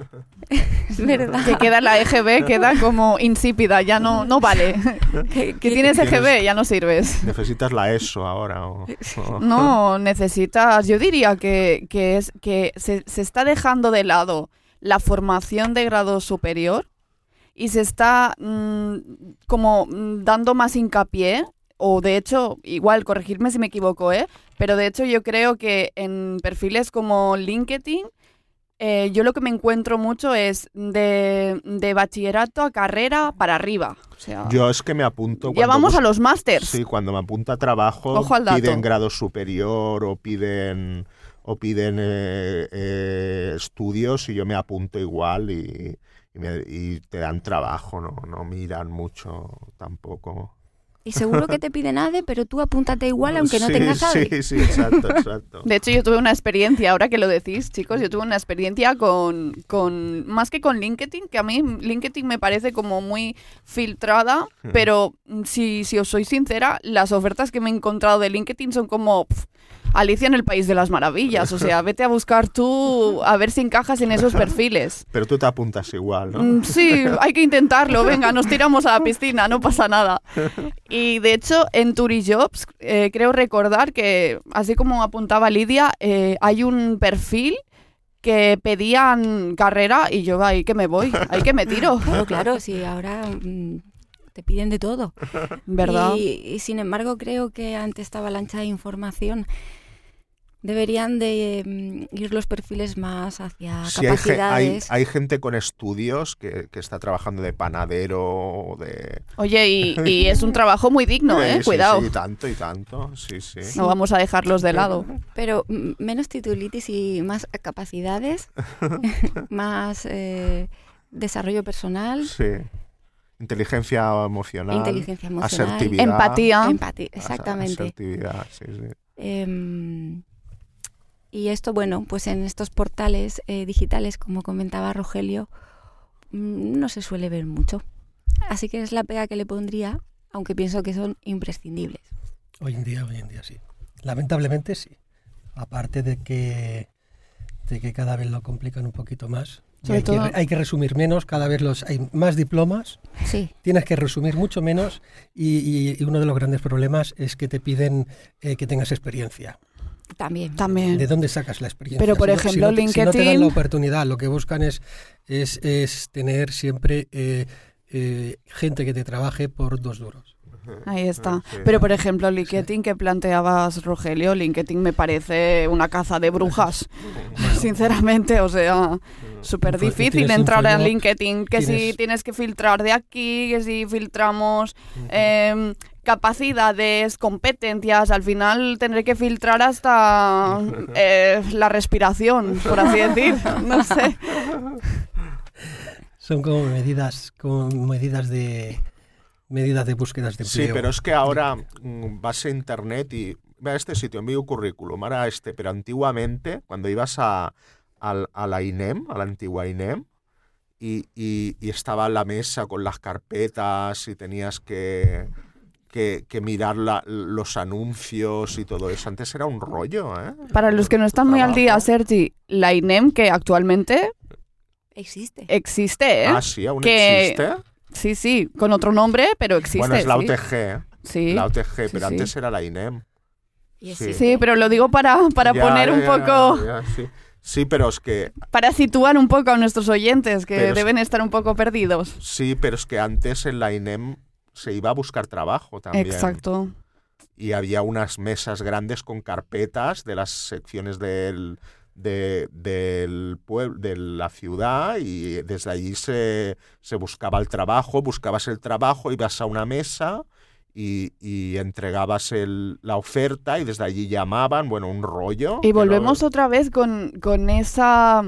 Speaker 4: Es verdad.
Speaker 3: Que queda la E G B, queda como insípida, ya no, no vale. Que, que tienes E G B, ya no sirves.
Speaker 1: ¿Necesitas la E S O ahora? O, o...
Speaker 3: No, necesitas... Yo diría que, que, es, que se, se está dejando de lado la formación de grado superior y se está mmm, como mmm, dando más hincapié, o de hecho, igual, corregirme si me equivoco, ¿eh? Pero de hecho yo creo que en perfiles como LinkedIn, eh, yo lo que me encuentro mucho es de, de bachillerato a carrera para arriba. O sea,
Speaker 1: yo es que me apunto...
Speaker 3: Ya vamos
Speaker 1: busco,
Speaker 3: a los másters.
Speaker 1: Sí, cuando me apunto a trabajo
Speaker 3: Ojo al dato.
Speaker 1: Piden grado superior o piden... o piden eh, eh, estudios y yo me apunto igual y, y, me, y te dan trabajo, no, no miran mucho tampoco.
Speaker 4: Y seguro que te piden A D E, pero tú apúntate igual aunque no
Speaker 1: sí,
Speaker 4: tengas A D E.
Speaker 1: Sí, sí, exacto, exacto.
Speaker 3: De hecho, yo tuve una experiencia, ahora que lo decís, chicos, yo tuve una experiencia con, con más que con LinkedIn, que a mí LinkedIn me parece como muy filtrada, hmm. pero si, si os soy sincera, las ofertas que me he encontrado de LinkedIn son como... Pff, Alicia en el País de las Maravillas, o sea, vete a buscar tú a ver si encajas en esos perfiles.
Speaker 1: Pero tú te apuntas igual, ¿no?
Speaker 3: Sí, hay que intentarlo, venga, nos tiramos a la piscina, no pasa nada. Y, Y de hecho, en Turijobs, eh, creo recordar que, así como apuntaba Lidia, eh, hay un perfil que pedían carrera y yo ahí que me voy, ahí que me tiro.
Speaker 4: Claro, claro, sí, ahora mmm, te piden de todo.
Speaker 3: ¿Verdad?
Speaker 4: Y, y sin embargo, creo que ante esta avalancha de información deberían de mm, ir los perfiles más hacia
Speaker 1: Sí,
Speaker 4: capacidades.
Speaker 1: Hay, hay, hay gente con estudios que, que está trabajando de panadero o de...
Speaker 3: Oye, y, y es un trabajo muy digno, ¿eh?
Speaker 1: Sí,
Speaker 3: Cuidado.
Speaker 1: Sí, sí, tanto y tanto, sí, sí.
Speaker 3: No vamos a dejarlos de lado.
Speaker 4: Pero mm, menos titulitis y más capacidades, más eh, desarrollo personal.
Speaker 1: Sí. Inteligencia emocional.
Speaker 4: Inteligencia emocional.
Speaker 1: Asertividad.
Speaker 3: Empatía.
Speaker 4: Empatía, exactamente.
Speaker 1: Asertividad, sí, sí.
Speaker 4: Eh, y esto, bueno, pues en estos portales eh, digitales, como comentaba Rogelio, mmm, no se suele ver mucho. Así que es la pega que le pondría, aunque pienso que son imprescindibles.
Speaker 5: Hoy en día, hoy en día sí. Lamentablemente sí. Aparte de que, de que cada vez lo complican un poquito más. Hay que, hay que resumir menos, cada vez los hay más diplomas,
Speaker 4: sí.
Speaker 5: Tienes que resumir mucho menos y, y, y uno de los grandes problemas es que te piden eh, que tengas experiencia.
Speaker 4: También.
Speaker 3: También.
Speaker 5: ¿De dónde sacas la experiencia?
Speaker 3: Pero, por
Speaker 5: si
Speaker 3: ejemplo,
Speaker 5: no, si no,
Speaker 3: LinkedIn...
Speaker 5: Si no te dan la oportunidad, lo que buscan es, es, es tener siempre eh, eh, gente que te trabaje por dos duros.
Speaker 3: Ahí está. Pero, por ejemplo, LinkedIn que planteabas, Rogelio, LinkedIn me parece una caza de brujas. Sinceramente, o sea, súper difícil entrar a LinkedIn. Que si tienes que filtrar de aquí, que si filtramos eh, capacidades, competencias, al final tendré que filtrar hasta eh, la respiración, por así decir. No sé.
Speaker 5: Son como medidas, como medidas de... medidas de búsquedas de empleo.
Speaker 1: Sí, pero es que ahora mmm, vas a internet y ve a este sitio, envío currículum, ahora este, pero antiguamente, cuando ibas a, a, a la I N E M, a la antigua I N E M, y, y, y estaba la mesa con las carpetas y tenías que, que, que mirar la, los anuncios y todo eso, antes era un rollo, ¿eh?
Speaker 3: Para los que no están muy al día, Sergi, la I N E M, que actualmente...
Speaker 4: Existe.
Speaker 3: Existe, ¿eh?
Speaker 1: Ah, sí, aún
Speaker 3: que...
Speaker 1: existe.
Speaker 3: Sí, sí, con otro nombre, pero existe.
Speaker 1: Bueno, es la
Speaker 3: sí.
Speaker 1: U T G.
Speaker 3: Sí.
Speaker 1: La U T G,
Speaker 3: sí,
Speaker 1: pero
Speaker 3: sí.
Speaker 1: antes era la I N E M.
Speaker 3: Sí, sí, pero lo digo para, para
Speaker 1: ya,
Speaker 3: poner
Speaker 1: ya,
Speaker 3: un poco...
Speaker 1: Ya, ya, sí. sí, pero es que...
Speaker 3: Para situar un poco a nuestros oyentes, que
Speaker 1: pero
Speaker 3: deben
Speaker 1: es,
Speaker 3: estar un poco perdidos.
Speaker 1: Sí, pero es que antes en la I N E M se iba a buscar trabajo también.
Speaker 3: Exacto.
Speaker 1: Y había unas mesas grandes con carpetas de las secciones del... De, del pueblo, de la ciudad, y desde allí se, se buscaba el trabajo, buscabas el trabajo, ibas a una mesa y, y entregabas el, la oferta y desde allí llamaban, bueno, un rollo.
Speaker 3: Y volvemos
Speaker 1: no...
Speaker 3: otra vez con, con esa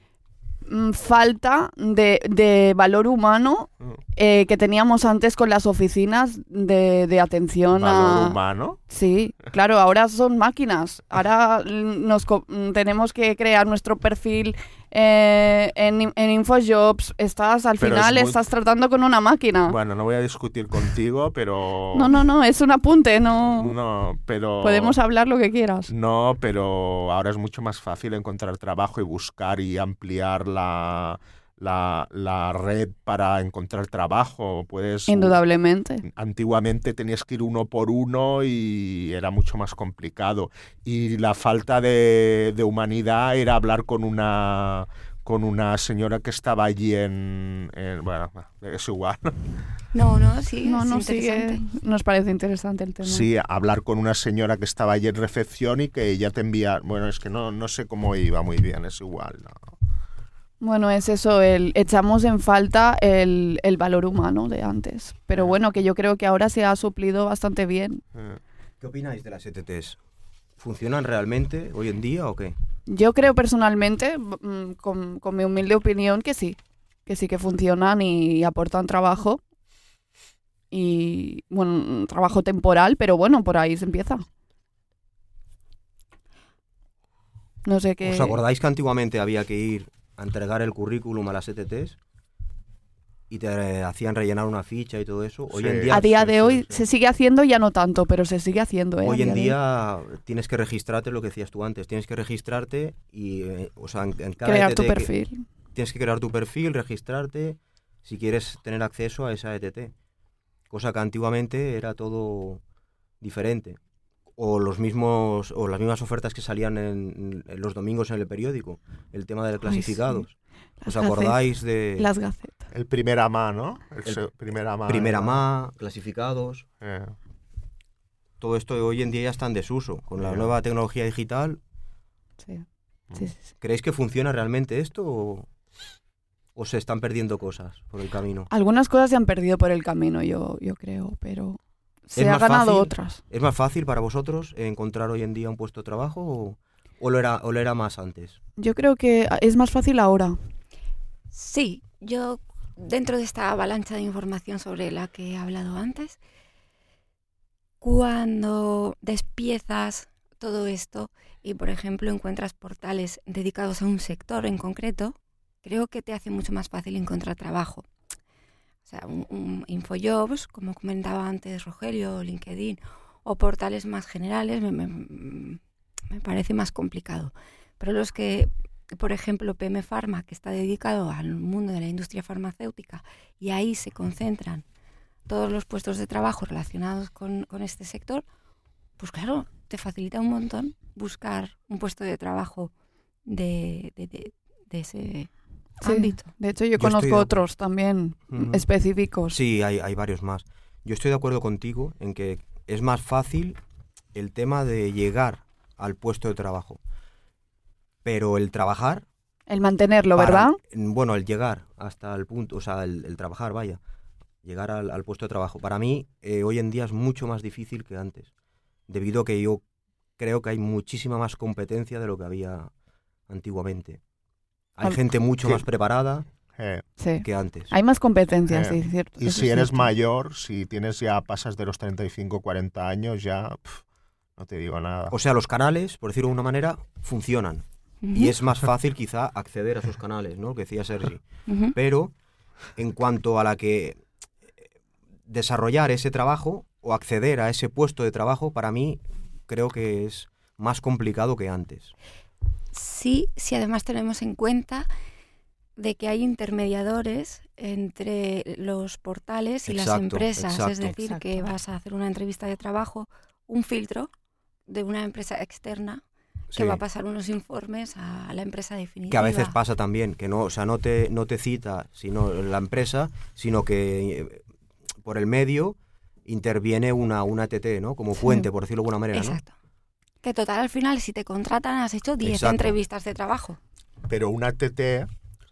Speaker 3: mm, falta de, de valor humano eh, que teníamos antes con las oficinas de, de atención
Speaker 1: ¿Valor
Speaker 3: a...
Speaker 1: humano?
Speaker 3: Sí, claro, ahora son máquinas. Ahora nos co- tenemos que crear nuestro perfil eh, en, en InfoJobs. Estás, al
Speaker 1: pero
Speaker 3: final,
Speaker 1: muy...
Speaker 3: estás tratando con una máquina.
Speaker 1: Bueno, no voy a discutir contigo, pero...
Speaker 3: No, no, no, es un apunte, no...
Speaker 1: No, pero...
Speaker 3: Podemos hablar lo que quieras.
Speaker 1: No, pero ahora es mucho más fácil encontrar trabajo y buscar y ampliar la... La, la red para encontrar trabajo. Puedes,
Speaker 3: Indudablemente.
Speaker 1: Antiguamente tenías que ir uno por uno y era mucho más complicado. Y la falta de, de humanidad era hablar con una con una señora que estaba allí en... en bueno, es igual.
Speaker 4: No, no, sí,
Speaker 3: no,
Speaker 4: es
Speaker 3: no,
Speaker 4: interesante.
Speaker 3: Sí, nos parece interesante el tema.
Speaker 1: Sí, hablar con una señora que estaba allí en recepción y que ella te envía... Bueno, es que no, no sé cómo iba muy bien, es igual, ¿no?
Speaker 3: Bueno, es eso, el, echamos en falta el, el valor humano de antes. Pero bueno, que yo creo que ahora se ha suplido bastante bien.
Speaker 2: ¿Qué opináis de las E T Ts? ¿Funcionan realmente hoy en día o qué?
Speaker 3: Yo creo personalmente, con, con mi humilde opinión, que sí. Que sí que funcionan y aportan trabajo. Y, bueno, un trabajo temporal, pero bueno, por ahí se empieza. No sé qué...
Speaker 2: ¿Os acordáis que antiguamente había que ir a entregar el currículum a las E T Ts y te eh, hacían rellenar una ficha y todo eso? Hoy
Speaker 1: sí.
Speaker 2: en día,
Speaker 3: a día
Speaker 1: sí,
Speaker 3: de
Speaker 1: sí,
Speaker 3: hoy
Speaker 1: sí.
Speaker 3: se sigue haciendo, ya no tanto, pero se sigue haciendo. ¿eh?
Speaker 2: Hoy en
Speaker 3: día,
Speaker 2: día tienes que registrarte, lo que decías tú antes, tienes que registrarte y, eh, o sea, en, en cada
Speaker 3: crear
Speaker 2: E T T
Speaker 3: tu perfil.
Speaker 2: Que, tienes que crear tu perfil, registrarte si quieres tener acceso a esa E T T. cosa que antiguamente era todo diferente. O los mismos o las mismas ofertas que salían en, en los domingos en el periódico, el tema de los clasificados.
Speaker 3: Ay, sí.
Speaker 2: ¿Os acordáis de
Speaker 3: las gacetas?
Speaker 1: El primer AMA, ¿no? El,
Speaker 2: El
Speaker 1: se- primer AMA.
Speaker 2: primer
Speaker 1: era-
Speaker 2: AMA, clasificados?
Speaker 1: Eh,
Speaker 2: Todo esto hoy en día ya está en desuso. Con la
Speaker 1: Ya.
Speaker 2: nueva tecnología digital,
Speaker 3: Sí. Sí, sí, sí.
Speaker 2: ¿creéis que funciona realmente esto o, o se están perdiendo cosas por el camino?
Speaker 3: Algunas cosas se han perdido por el camino, yo, yo creo, pero se
Speaker 2: ¿Es
Speaker 3: ha
Speaker 2: más
Speaker 3: ganado
Speaker 2: fácil?
Speaker 3: otras.
Speaker 2: ¿Es más fácil para vosotros encontrar hoy en día un puesto de trabajo o, o, lo, era, o lo era más antes?
Speaker 3: Yo creo que es más fácil ahora.
Speaker 4: Sí, yo dentro de esta avalancha de información sobre la que he hablado antes, cuando despiezas todo esto y, por ejemplo, encuentras portales dedicados a un sector en concreto, creo que te hace mucho más fácil encontrar trabajo. O sea, un, un Infojobs, como comentaba antes Rogelio, LinkedIn, o portales más generales, me, me, me parece más complicado. Pero los que, por ejemplo, P M Pharma, que está dedicado al mundo de la industria farmacéutica, y ahí se concentran todos los puestos de trabajo relacionados con, con este sector, pues claro, te facilita un montón buscar un puesto de trabajo de, de, de, de ese
Speaker 3: Sí.
Speaker 4: ámbito.
Speaker 3: De hecho, yo,
Speaker 2: Yo
Speaker 3: conozco
Speaker 2: estoy de-
Speaker 3: otros también
Speaker 2: Ujú.
Speaker 3: específicos.
Speaker 2: Sí, hay, hay varios más. Yo estoy de acuerdo contigo en que es más fácil el tema de llegar al puesto de trabajo. Pero el trabajar...
Speaker 3: El mantenerlo,
Speaker 2: para-
Speaker 3: ¿verdad?
Speaker 2: Bueno, el llegar hasta el punto, o sea, el, el trabajar, vaya. Llegar al, al puesto de trabajo. Para mí, eh, hoy en día es mucho más difícil que antes. Debido a que yo creo que hay muchísima más competencia de lo que había antiguamente. Hay
Speaker 3: Al-
Speaker 2: gente mucho
Speaker 1: que-
Speaker 2: más preparada
Speaker 1: eh.
Speaker 3: Sí.
Speaker 2: que antes.
Speaker 3: Hay más competencias,
Speaker 1: Eh,
Speaker 3: sí, cierto.
Speaker 1: Y
Speaker 3: eso
Speaker 1: si
Speaker 3: es
Speaker 1: eres
Speaker 3: cierto.
Speaker 1: mayor, si tienes ya, pasas de los treinta y cinco, cuarenta años, ya pf, no te digo nada.
Speaker 2: O sea, los canales, por decirlo de una manera, funcionan. Y es más fácil quizá acceder a esos canales, ¿no? Que decía Sergi.
Speaker 4: Ujú.
Speaker 2: Pero en cuanto a la que eh, desarrollar ese trabajo o acceder a ese puesto de trabajo, para mí creo que es más complicado que antes.
Speaker 4: Sí, sí, además tenemos en cuenta de que hay intermediadores entre los portales y las
Speaker 2: Exacto,
Speaker 4: empresas.
Speaker 2: exacto.
Speaker 4: Es decir,
Speaker 3: Exacto.
Speaker 4: que vas a hacer una entrevista de trabajo, un filtro de una empresa externa que
Speaker 2: Sí.
Speaker 4: va a pasar unos informes a la empresa definitiva.
Speaker 2: Que a veces pasa también, que no, o sea, no te, no te cita sino la empresa, sino que eh, por el medio interviene una, una E T T, ¿no? Como
Speaker 3: Sí.
Speaker 2: puente, por decirlo de alguna manera, ¿no?
Speaker 4: Exacto. Que total, al final, si te contratan, has hecho diez
Speaker 2: Exacto.
Speaker 4: entrevistas de trabajo.
Speaker 1: Pero una T T,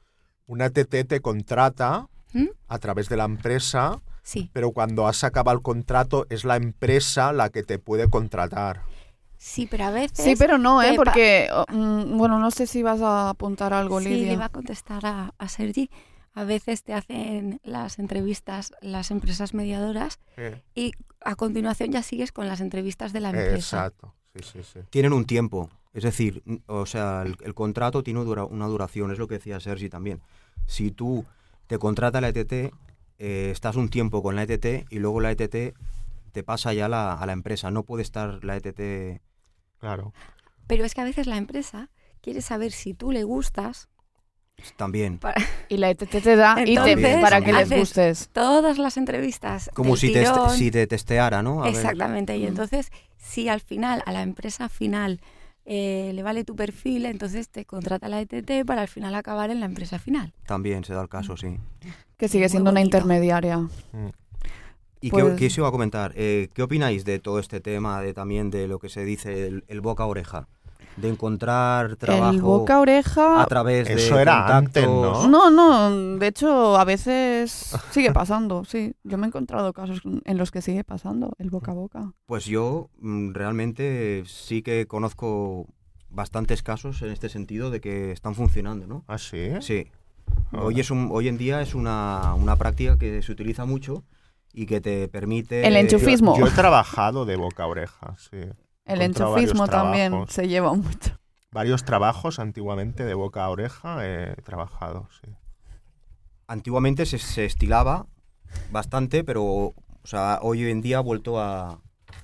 Speaker 1: una T T te contrata
Speaker 4: ¿Mm?
Speaker 1: a través de la empresa,
Speaker 4: Sí,
Speaker 1: pero cuando has acabado el contrato es la empresa la que te puede contratar.
Speaker 4: sí, pero a veces...
Speaker 3: Sí, pero no, ¿eh?
Speaker 4: te pa-
Speaker 3: Porque, oh, mm, bueno, no sé si vas a apuntar algo,
Speaker 4: Sí,
Speaker 3: Lidia.
Speaker 4: le va a contestar a, a Sergi. A veces te hacen las entrevistas las empresas mediadoras
Speaker 1: Eh,
Speaker 4: y a continuación ya sigues con las entrevistas de la empresa.
Speaker 1: exacto, sí, sí, sí.
Speaker 2: Tienen un tiempo, es decir, n- o sea, el, el contrato tiene dura- una duración, es lo que decía Sergi también. Si tú te contrata la E T T, eh, estás un tiempo con la E T T y luego la E T T te pasa ya la- a la empresa. No puede estar la E T T...
Speaker 1: Claro.
Speaker 4: Pero es que a veces la empresa quiere saber si tú le gustas.
Speaker 2: También.
Speaker 4: Para
Speaker 3: Y la E T T te da
Speaker 4: Entonces,
Speaker 3: ítems para que les
Speaker 4: haces
Speaker 3: gustes.
Speaker 4: todas las entrevistas
Speaker 2: Como
Speaker 4: del
Speaker 2: si te, est-
Speaker 4: tirón.
Speaker 2: si te testeara, ¿no? A ver.
Speaker 4: Exactamente. Y
Speaker 3: Mm.
Speaker 4: entonces, si al final, a la empresa final, eh, le vale tu perfil, entonces te contrata la E T T para al final acabar en la empresa final.
Speaker 2: También se da el caso, sí.
Speaker 3: Que sigue
Speaker 4: Muy
Speaker 3: siendo una
Speaker 4: bonito.
Speaker 3: intermediaria.
Speaker 1: Mm.
Speaker 2: ¿Y
Speaker 3: Pues-
Speaker 2: qué, qué os iba a comentar? Eh, ¿Qué opináis de todo este tema, de también de lo que se dice el, el boca a oreja? De encontrar trabajo
Speaker 3: El boca a oreja.
Speaker 2: a través de
Speaker 1: Eso era antes,
Speaker 2: contactos.
Speaker 1: ¿no?
Speaker 3: No, no, de hecho a veces sigue pasando, sí. Yo me he encontrado casos en los que sigue pasando el boca a boca.
Speaker 2: Pues yo mm, realmente sí que conozco bastantes casos en este sentido de que están funcionando, ¿no?
Speaker 1: ¿Ah, sí?
Speaker 2: Sí.
Speaker 1: Ah.
Speaker 2: Hoy, es un, hoy en día es una, una práctica que se utiliza mucho y que te permite...
Speaker 3: El enchufismo.
Speaker 1: Yo he trabajado de boca a oreja, sí.
Speaker 3: El
Speaker 1: He encontrado varios
Speaker 3: enchufismo también
Speaker 1: trabajos.
Speaker 3: se lleva mucho.
Speaker 1: Varios trabajos antiguamente de boca a oreja he trabajado, sí.
Speaker 2: Antiguamente se, se estilaba bastante, pero o sea, hoy en día ha vuelto a,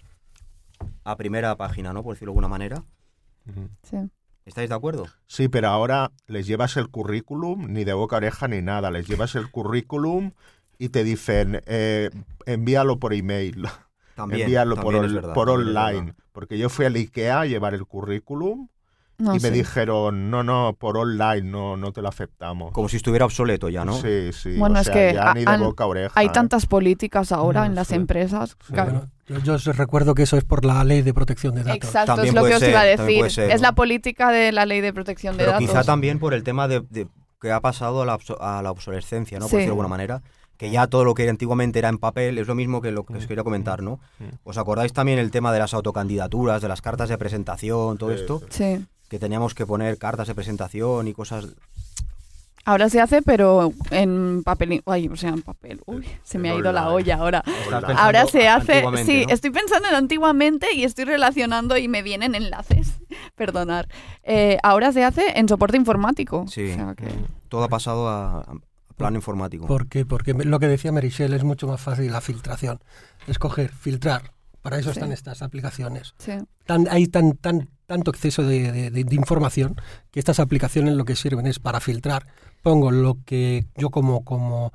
Speaker 2: a primera página, ¿no? Por decirlo de alguna manera.
Speaker 1: Ujú.
Speaker 3: Sí.
Speaker 2: ¿Estáis de acuerdo?
Speaker 1: Sí, pero ahora les llevas el currículum, ni de boca a oreja ni nada. Les llevas el currículum y te dicen, eh, envíalo por email,
Speaker 2: También,
Speaker 1: envíalo
Speaker 2: también
Speaker 1: por,
Speaker 2: es verdad,
Speaker 1: por
Speaker 2: también es
Speaker 1: online.
Speaker 2: verdad.
Speaker 1: Porque yo fui al IKEA a llevar el currículum
Speaker 3: No
Speaker 1: y
Speaker 3: sé.
Speaker 1: me dijeron, no, no, por online no, no te lo aceptamos.
Speaker 2: Como si estuviera obsoleto ya, ¿no?
Speaker 1: Sí, sí.
Speaker 3: Bueno,
Speaker 1: o
Speaker 3: es
Speaker 1: sea,
Speaker 3: que
Speaker 1: ya
Speaker 3: ha-
Speaker 1: ni de
Speaker 3: han-
Speaker 1: boca a oreja.
Speaker 3: Hay
Speaker 1: ¿eh?
Speaker 3: tantas políticas ahora
Speaker 5: Mm,
Speaker 3: en las
Speaker 5: sí.
Speaker 3: empresas.
Speaker 5: Sí,
Speaker 3: que-
Speaker 5: bueno, yo, yo os recuerdo que eso es por la ley de protección de datos.
Speaker 3: Exacto,
Speaker 2: También
Speaker 3: es lo
Speaker 2: puede
Speaker 3: que os
Speaker 2: ser,
Speaker 3: iba a
Speaker 2: también
Speaker 3: decir.
Speaker 2: puede ser,
Speaker 3: Es
Speaker 2: ¿no?
Speaker 3: la política de la ley de protección de
Speaker 2: Pero
Speaker 3: datos.
Speaker 2: quizá también por el tema de, de que ha pasado a la, obso- a la obsolescencia, ¿no? Por
Speaker 3: Sí.
Speaker 2: decirlo de alguna manera. Que ya todo lo que antiguamente era en papel es lo mismo que lo que os quería comentar, ¿no?
Speaker 1: Mm.
Speaker 2: ¿Os acordáis también el tema de las autocandidaturas, de las cartas de presentación, todo
Speaker 1: Sí,
Speaker 2: esto?
Speaker 1: sí.
Speaker 3: Sí.
Speaker 2: Que teníamos que poner cartas de presentación y cosas...
Speaker 3: Ahora se hace, pero en papel. Ay, o sea, en papel. Uy, se me ha
Speaker 1: En
Speaker 3: ido la
Speaker 1: online.
Speaker 3: olla ahora.
Speaker 2: Estás
Speaker 1: Online.
Speaker 2: pensando
Speaker 3: Ahora se hace.
Speaker 2: antiguamente,
Speaker 3: Sí,
Speaker 2: ¿no?
Speaker 3: estoy pensando en antiguamente y estoy relacionando y me vienen enlaces. Perdonar. Eh, ahora se hace en soporte informático.
Speaker 2: Sí.
Speaker 3: O sea que-
Speaker 2: Todo ha pasado a, a plano informático.
Speaker 5: ¿Por qué? Porque lo que decía Meritxell es mucho más fácil la filtración. Escoger, filtrar. Para eso
Speaker 3: Sí.
Speaker 5: están estas aplicaciones.
Speaker 3: sí.
Speaker 5: Tan, hay tan, tan, tanto exceso de, de- de- de información que estas aplicaciones lo que sirven es para filtrar. Pongo lo que yo como, como,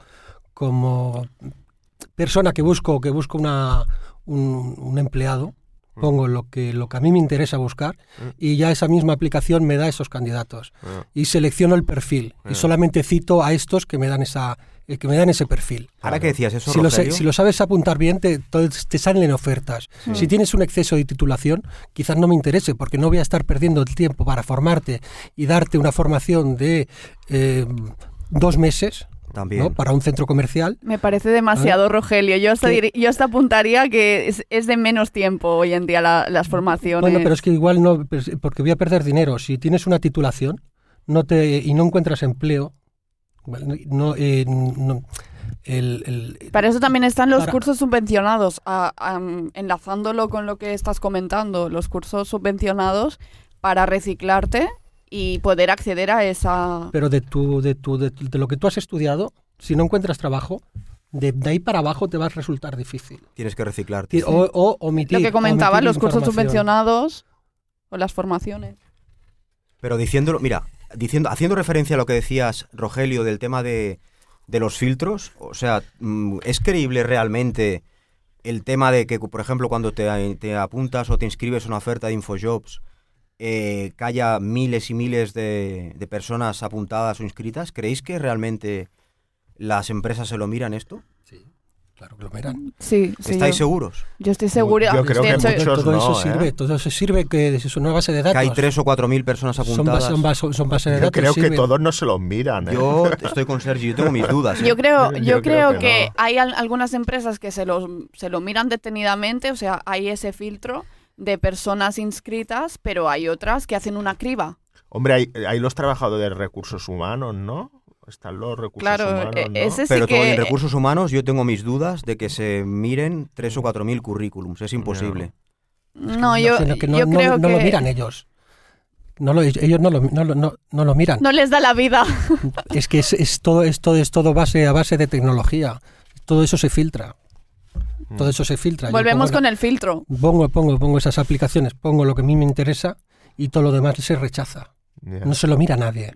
Speaker 5: como persona que busco, que busco una, un, un empleado, pongo lo que, lo que a mí me interesa buscar y ya esa misma aplicación me da esos candidatos.
Speaker 1: Ah.
Speaker 5: Y selecciono el perfil y solamente cito a estos que me dan esa eh, que me dan ese perfil.
Speaker 2: Ahora que decías eso,
Speaker 5: Si lo,
Speaker 2: Rogelio,
Speaker 5: sa- si lo sabes apuntar bien, te, to- te salen ofertas. Si tienes un exceso de titulación, quizás no me interese, porque no voy a estar perdiendo el tiempo para formarte y darte una formación de eh, dos meses,
Speaker 2: también.
Speaker 5: ¿no? Para un centro comercial.
Speaker 3: Me parece demasiado, Rogelio. Yo hasta,
Speaker 5: ¿Qué?
Speaker 3: diri- yo hasta apuntaría que es, es de menos tiempo hoy en día la- las formaciones.
Speaker 5: Bueno, pero es que igual no, pues, porque voy a perder dinero. Si tienes una titulación no te, y no encuentras empleo, bueno, no, eh, no- el, el-
Speaker 3: Para eso también están los
Speaker 5: Para-
Speaker 3: cursos subvencionados, a- a- enlazándolo con lo que estás comentando, los cursos subvencionados para reciclarte y poder acceder a esa...
Speaker 5: pero de, tu, de, tu, de, de lo que tú has estudiado, si no encuentras trabajo, de, de ahí para abajo te va a resultar difícil.
Speaker 2: Tienes que reciclarte.
Speaker 5: O, o omitir,
Speaker 3: Lo que comentaba,
Speaker 5: omitir
Speaker 3: los cursos
Speaker 5: información.
Speaker 3: subvencionados o las formaciones.
Speaker 2: Pero diciéndolo, mira, diciendo, haciendo referencia a lo que decías, Rogelio, del tema de, de los filtros, o sea, mm, ¿es creíble realmente el tema de que, por ejemplo, cuando te, te apuntas o te inscribes a una oferta de InfoJobs, eh, que haya miles y miles de, de personas apuntadas o inscritas? ¿Creéis que realmente las empresas se lo miran esto?
Speaker 5: Sí, claro que lo miran.
Speaker 3: Sí, sí.
Speaker 2: ¿Estáis
Speaker 3: yo,
Speaker 2: seguros?
Speaker 3: yo estoy segura.
Speaker 1: Yo creo
Speaker 3: de
Speaker 1: que
Speaker 3: hecho,
Speaker 1: muchos
Speaker 5: todo eso
Speaker 1: no,
Speaker 5: sirve,
Speaker 1: ¿eh?
Speaker 5: todo eso sirve que es una base de datos.
Speaker 2: Que hay tres o cuatro mil personas
Speaker 5: son,
Speaker 2: apuntadas.
Speaker 5: base, son, base, son base de
Speaker 1: Yo
Speaker 5: datos.
Speaker 1: creo que
Speaker 5: sirven.
Speaker 1: todos no se los miran, ¿eh?
Speaker 2: Yo estoy con Sergio, yo tengo mis dudas. ¿eh?
Speaker 3: Yo creo, yo,
Speaker 1: Yo
Speaker 3: creo,
Speaker 1: creo que
Speaker 3: que,
Speaker 1: no.
Speaker 3: hay al- algunas empresas que se lo, se lo miran detenidamente, o sea, hay ese filtro de personas inscritas, pero hay otras que hacen una criba.
Speaker 1: Hombre, hay, hay los trabajadores de recursos humanos, ¿no? Están los recursos
Speaker 3: Claro,
Speaker 1: humanos,
Speaker 3: eh,
Speaker 1: ¿no?
Speaker 3: ese sí
Speaker 2: Pero todo
Speaker 3: que...
Speaker 2: en recursos humanos yo tengo mis dudas de que se miren tres o cuatro mil currículums. Es imposible.
Speaker 3: No, yo,
Speaker 5: sino que no,
Speaker 3: yo
Speaker 5: no-
Speaker 3: creo
Speaker 5: no
Speaker 3: que
Speaker 5: lo miran ellos. No lo, ellos no lo, no, lo- no, no lo miran.
Speaker 3: no les da la vida.
Speaker 5: Es que es, es todo, es todo, es todo base a base de tecnología. Todo eso se filtra. Todo eso se filtra. Yo
Speaker 3: Volvemos
Speaker 5: pongo
Speaker 3: con
Speaker 5: la-
Speaker 3: el filtro.
Speaker 5: Pongo, pongo, pongo esas aplicaciones, pongo lo que a mí me interesa y todo lo demás se rechaza.
Speaker 1: Ya,
Speaker 5: No se lo mira nadie.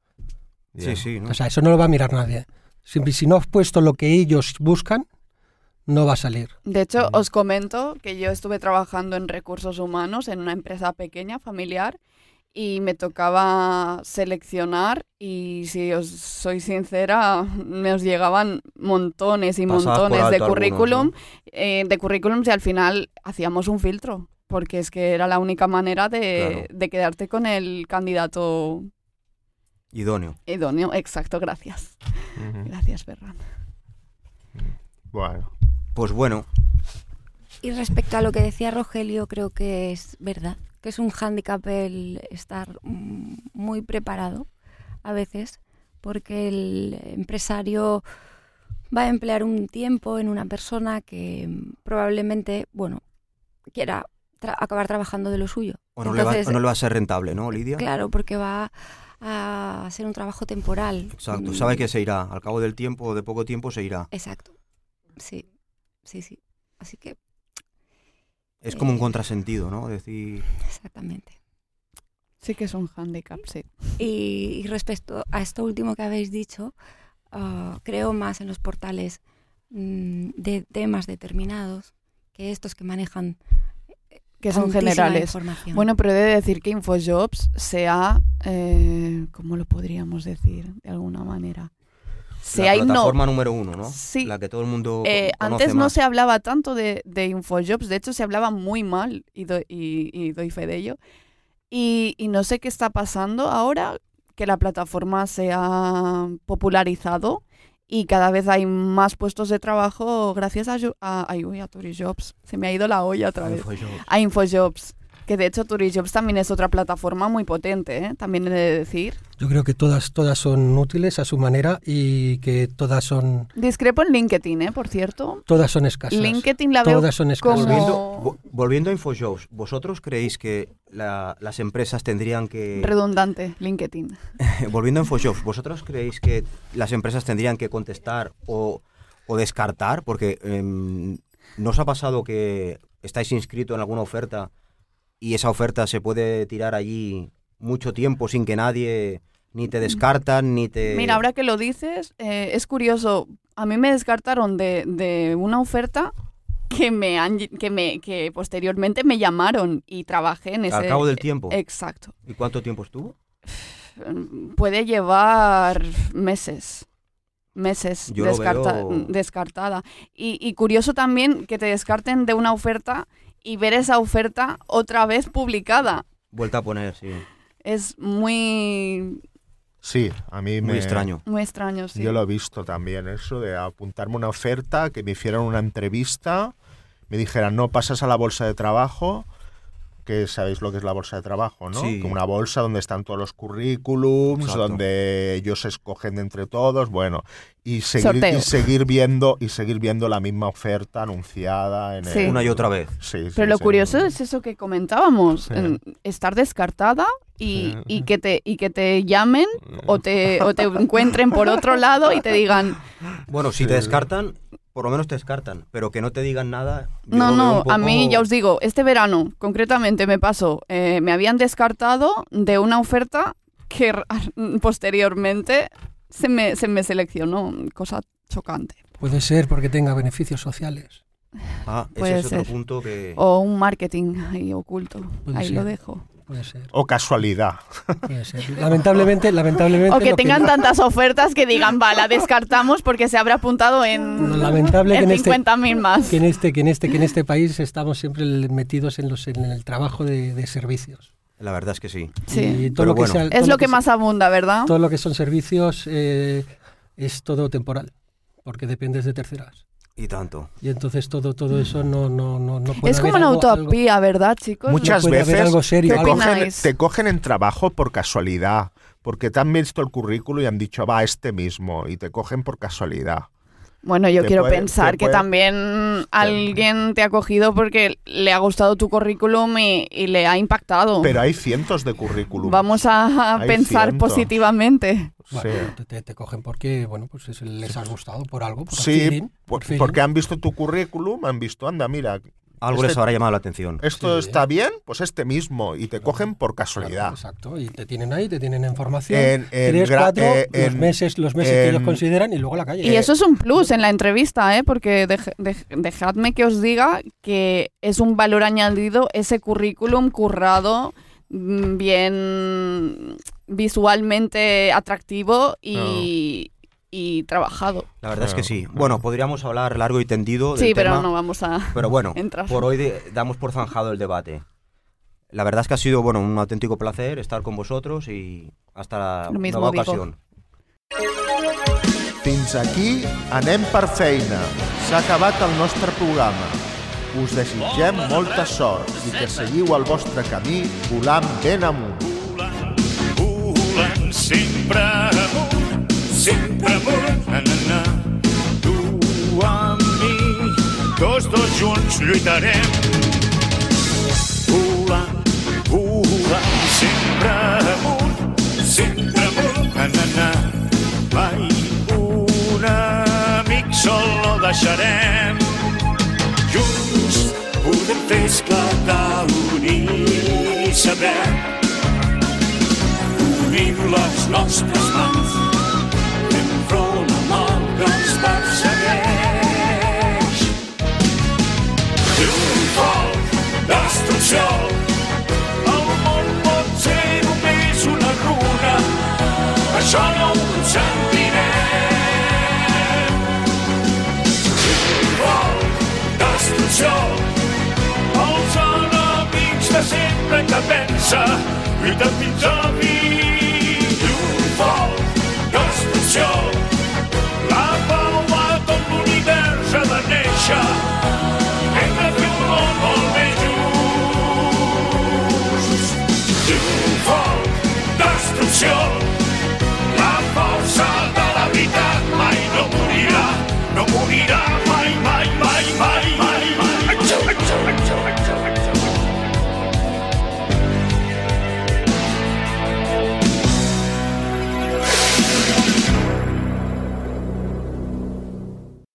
Speaker 1: ya.
Speaker 2: Sí, sí. ¿no?
Speaker 5: O sea, eso no lo va a mirar nadie. Si, si no has puesto lo que ellos buscan, no va a salir.
Speaker 3: De hecho, os comento que yo estuve trabajando en recursos humanos en una empresa pequeña, familiar, y me tocaba seleccionar y si os soy sincera, nos llegaban montones y
Speaker 2: Pasabas por
Speaker 3: montones de
Speaker 2: alto algunos,
Speaker 3: currículum,
Speaker 2: ¿no?
Speaker 3: eh, de currículums y al final hacíamos un filtro, porque es que era la única manera de,
Speaker 2: Claro.
Speaker 3: de quedarte con el candidato
Speaker 2: Idóneo.
Speaker 3: idóneo. Exacto, gracias.
Speaker 1: Ujú.
Speaker 3: Gracias, Ferran.
Speaker 1: Bueno,
Speaker 2: Pues bueno,
Speaker 4: Y respecto a lo que decía Rogelio, creo que es verdad, que es un hándicap el estar mm, muy preparado a veces, porque el empresario va a emplear un tiempo en una persona que mm, probablemente, bueno, quiera tra- acabar trabajando de lo suyo.
Speaker 2: o no, le va,
Speaker 4: Entonces,
Speaker 2: o no le va a ser rentable, ¿no, Lidia?
Speaker 4: claro, porque va a ser un trabajo temporal.
Speaker 2: Exacto.
Speaker 4: Mm,
Speaker 2: Sabe que se irá. Al cabo del tiempo o de poco tiempo se irá.
Speaker 4: Exacto. Sí, sí, sí. Así que,
Speaker 2: Es como un
Speaker 4: Eh.
Speaker 2: contrasentido, ¿no? Decir,
Speaker 3: Sí
Speaker 4: exactamente.
Speaker 3: que es un hándicap, sí.
Speaker 4: Y, y respecto a esto último que habéis dicho, uh, creo más en los portales mm, de temas determinados que estos que manejan
Speaker 3: que son generales. Bueno, pero he de decir que InfoJobs sea, eh, ¿cómo lo podríamos decir de alguna manera?
Speaker 2: La plataforma no... número uno, ¿no?
Speaker 3: Sí.
Speaker 2: La que todo el mundo
Speaker 3: eh,
Speaker 2: conoce
Speaker 3: Antes
Speaker 2: más.
Speaker 3: no se hablaba tanto de, de InfoJobs, de hecho se hablaba muy mal, y, do, y, y doy fe de ello. Y, y no sé qué está pasando ahora, que la plataforma se ha popularizado y cada vez hay más puestos de trabajo gracias a, a, a, a Turijobs. Se me ha ido la olla otra vez.
Speaker 2: InfoJobs.
Speaker 3: A InfoJobs. Que de hecho Turijobs también es otra plataforma muy potente, ¿eh? También he de decir.
Speaker 5: Yo creo que todas, todas son útiles a su manera y que todas son...
Speaker 3: Discrepo en LinkedIn, ¿eh? Por cierto.
Speaker 5: Todas son escasas.
Speaker 3: LinkedIn la veo
Speaker 5: todas son escasas.
Speaker 3: como...
Speaker 2: Volviendo, volviendo a InfoJobs, ¿vosotros creéis que la, las empresas tendrían que...
Speaker 3: Redundante, LinkedIn.
Speaker 2: Volviendo a InfoJobs, ¿vosotros creéis que las empresas tendrían que contestar o, o descartar? Porque eh, ¿no os ha pasado que estáis inscritos en alguna oferta y esa oferta se puede tirar allí mucho tiempo sin que nadie ni te descartan ni te...
Speaker 3: Mira, ahora que lo dices, eh, es curioso. A mí me descartaron de, de una oferta que me han, que me que posteriormente me llamaron y trabajé en ese...
Speaker 2: Al cabo del tiempo.
Speaker 3: Exacto.
Speaker 2: ¿Y cuánto tiempo estuvo?
Speaker 3: Puede llevar meses. Meses
Speaker 2: Yo
Speaker 3: descarta,
Speaker 2: lo veo...
Speaker 3: descartada. Y, y curioso también que te descarten de una oferta y ver esa oferta otra vez publicada.
Speaker 2: Vuelta a poner, sí.
Speaker 3: Es muy...
Speaker 1: Sí, a mí
Speaker 2: Muy
Speaker 1: me...
Speaker 2: extraño.
Speaker 3: Muy extraño, sí.
Speaker 1: Yo lo he visto también, eso de apuntarme una oferta, que me hicieran una entrevista, me dijeran, no, pasas a la bolsa de trabajo, que sabéis lo que es la bolsa de trabajo, ¿no?
Speaker 2: Sí.
Speaker 1: Como una bolsa donde están todos los currículums,
Speaker 2: Exacto.
Speaker 1: donde ellos escogen entre todos, bueno, y seguir, y seguir viendo y seguir viendo la misma oferta anunciada en
Speaker 3: Sí.
Speaker 1: el...
Speaker 2: Una y otra vez.
Speaker 1: Sí, sí,
Speaker 3: Pero lo
Speaker 1: sí.
Speaker 3: curioso es eso que comentábamos,
Speaker 1: Sí.
Speaker 3: en estar descartada y,
Speaker 1: Sí.
Speaker 3: y que te y que te llamen o te o te encuentren por otro lado y te digan
Speaker 2: Bueno, si
Speaker 1: Sí.
Speaker 2: te descartan, por lo menos te descartan, pero que no te digan nada. yo
Speaker 3: no,
Speaker 2: lo veo
Speaker 3: no,
Speaker 2: un poco-
Speaker 3: a mí ya os digo, este verano concretamente me pasó, eh, me habían descartado de una oferta que r- posteriormente se me, se me seleccionó, cosa chocante.
Speaker 5: Puede ser porque tenga beneficios sociales.
Speaker 2: Ah, ese
Speaker 3: Puede
Speaker 2: es otro
Speaker 3: ser.
Speaker 2: punto que...
Speaker 3: O un marketing ahí oculto,
Speaker 5: Puede
Speaker 3: ahí
Speaker 5: ser.
Speaker 3: lo dejo.
Speaker 5: Puede ser.
Speaker 1: O casualidad.
Speaker 5: Puede ser. Lamentablemente, lamentablemente...
Speaker 3: O que
Speaker 5: lo
Speaker 3: tengan tantas ofertas que digan, va, la descartamos porque se habrá apuntado en,
Speaker 5: Lo lamentable que
Speaker 3: en
Speaker 5: en este-
Speaker 3: cincuenta mil más.
Speaker 5: que en este que en este que en este país estamos siempre metidos en los en el trabajo de, de servicios.
Speaker 2: La verdad es que sí.
Speaker 3: Sí.
Speaker 5: Y todo
Speaker 2: Pero
Speaker 5: lo que
Speaker 2: bueno.
Speaker 5: sea- todo
Speaker 3: Es lo que
Speaker 5: sea-
Speaker 3: más abunda, ¿verdad?
Speaker 5: todo lo que son servicios eh, es todo temporal, porque dependes de terceras.
Speaker 2: Y tanto.
Speaker 5: Y entonces todo todo eso no no no no puede
Speaker 3: Es como
Speaker 5: haber
Speaker 3: una
Speaker 5: algo- algo-
Speaker 3: utopía, ¿verdad, chicos?
Speaker 1: Muchas
Speaker 5: puede haber
Speaker 1: veces
Speaker 5: algo serio.
Speaker 1: te
Speaker 3: ¿Qué
Speaker 1: cogen,
Speaker 3: opináis?
Speaker 1: te cogen en trabajo por casualidad, porque te han visto el currículo y han dicho, va, este mismo, y te cogen por casualidad.
Speaker 3: Bueno, yo
Speaker 1: Te
Speaker 3: quiero
Speaker 1: puede-
Speaker 3: pensar
Speaker 1: te
Speaker 3: que
Speaker 1: puede-
Speaker 3: también alguien te ha cogido porque le ha gustado tu currículum y, y le ha impactado.
Speaker 1: Pero hay cientos de currículum.
Speaker 3: Vamos a
Speaker 1: Hay
Speaker 3: pensar
Speaker 1: cientos.
Speaker 3: positivamente.
Speaker 5: Bueno,
Speaker 1: Sí.
Speaker 5: te, te- te cogen porque bueno pues es- les has gustado por algo, por
Speaker 1: Sí,
Speaker 5: feeling,
Speaker 1: por-
Speaker 5: por feeling.
Speaker 1: porque han visto tu currículum, han visto, anda, mira,
Speaker 2: Algo
Speaker 1: Este-
Speaker 2: les habrá llamado la atención.
Speaker 1: esto
Speaker 5: Sí.
Speaker 1: está bien, pues este mismo, y te cogen por casualidad.
Speaker 5: Exacto, y te tienen ahí, te tienen en formación,
Speaker 1: En- en
Speaker 5: tres,
Speaker 1: gra-
Speaker 5: cuatro,
Speaker 1: eh,
Speaker 5: los
Speaker 1: en-
Speaker 5: meses, los meses que ellos
Speaker 1: en-
Speaker 5: consideran y luego a la calle.
Speaker 3: Y eso es un plus en la entrevista, ¿eh? Porque dej- dej- dejadme que os diga que es un valor añadido ese currículum currado, mm, bien visualmente atractivo y, y trabajado.
Speaker 2: La verdad es que sí.
Speaker 1: Ah.
Speaker 2: Bueno, podríamos hablar largo y tendido del
Speaker 3: Sí, pero
Speaker 2: tema,
Speaker 3: no vamos a...
Speaker 2: pero bueno,
Speaker 3: entrar.
Speaker 2: por hoy de- damos por zanjado el debate. La verdad es que ha sido bueno un auténtico placer estar con vosotros y hasta la
Speaker 3: Lo mismo
Speaker 2: nueva
Speaker 3: digo.
Speaker 2: ocasión.
Speaker 1: Fins aquí anem per feina. S'ha acabat el nostre programa. Us desitgem molta sort i que seguiu el vostre camí volant ben amunt.
Speaker 6: Volant sempre amunt, sempre amunt, na, na, na. Tu amb mi, tots dos junts lluitarem. Volant, volant, sempre amunt, sempre amunt, na, na, na. Mai un amic sol no deixarem. Junts podem fer esclatar l'unir i saber. Unim les nostres mans, fem front a força, lluita fins al fi. Triomfal, construcció, la pau a tot l'univers ha de néixer. Hem de fer un món molt més just.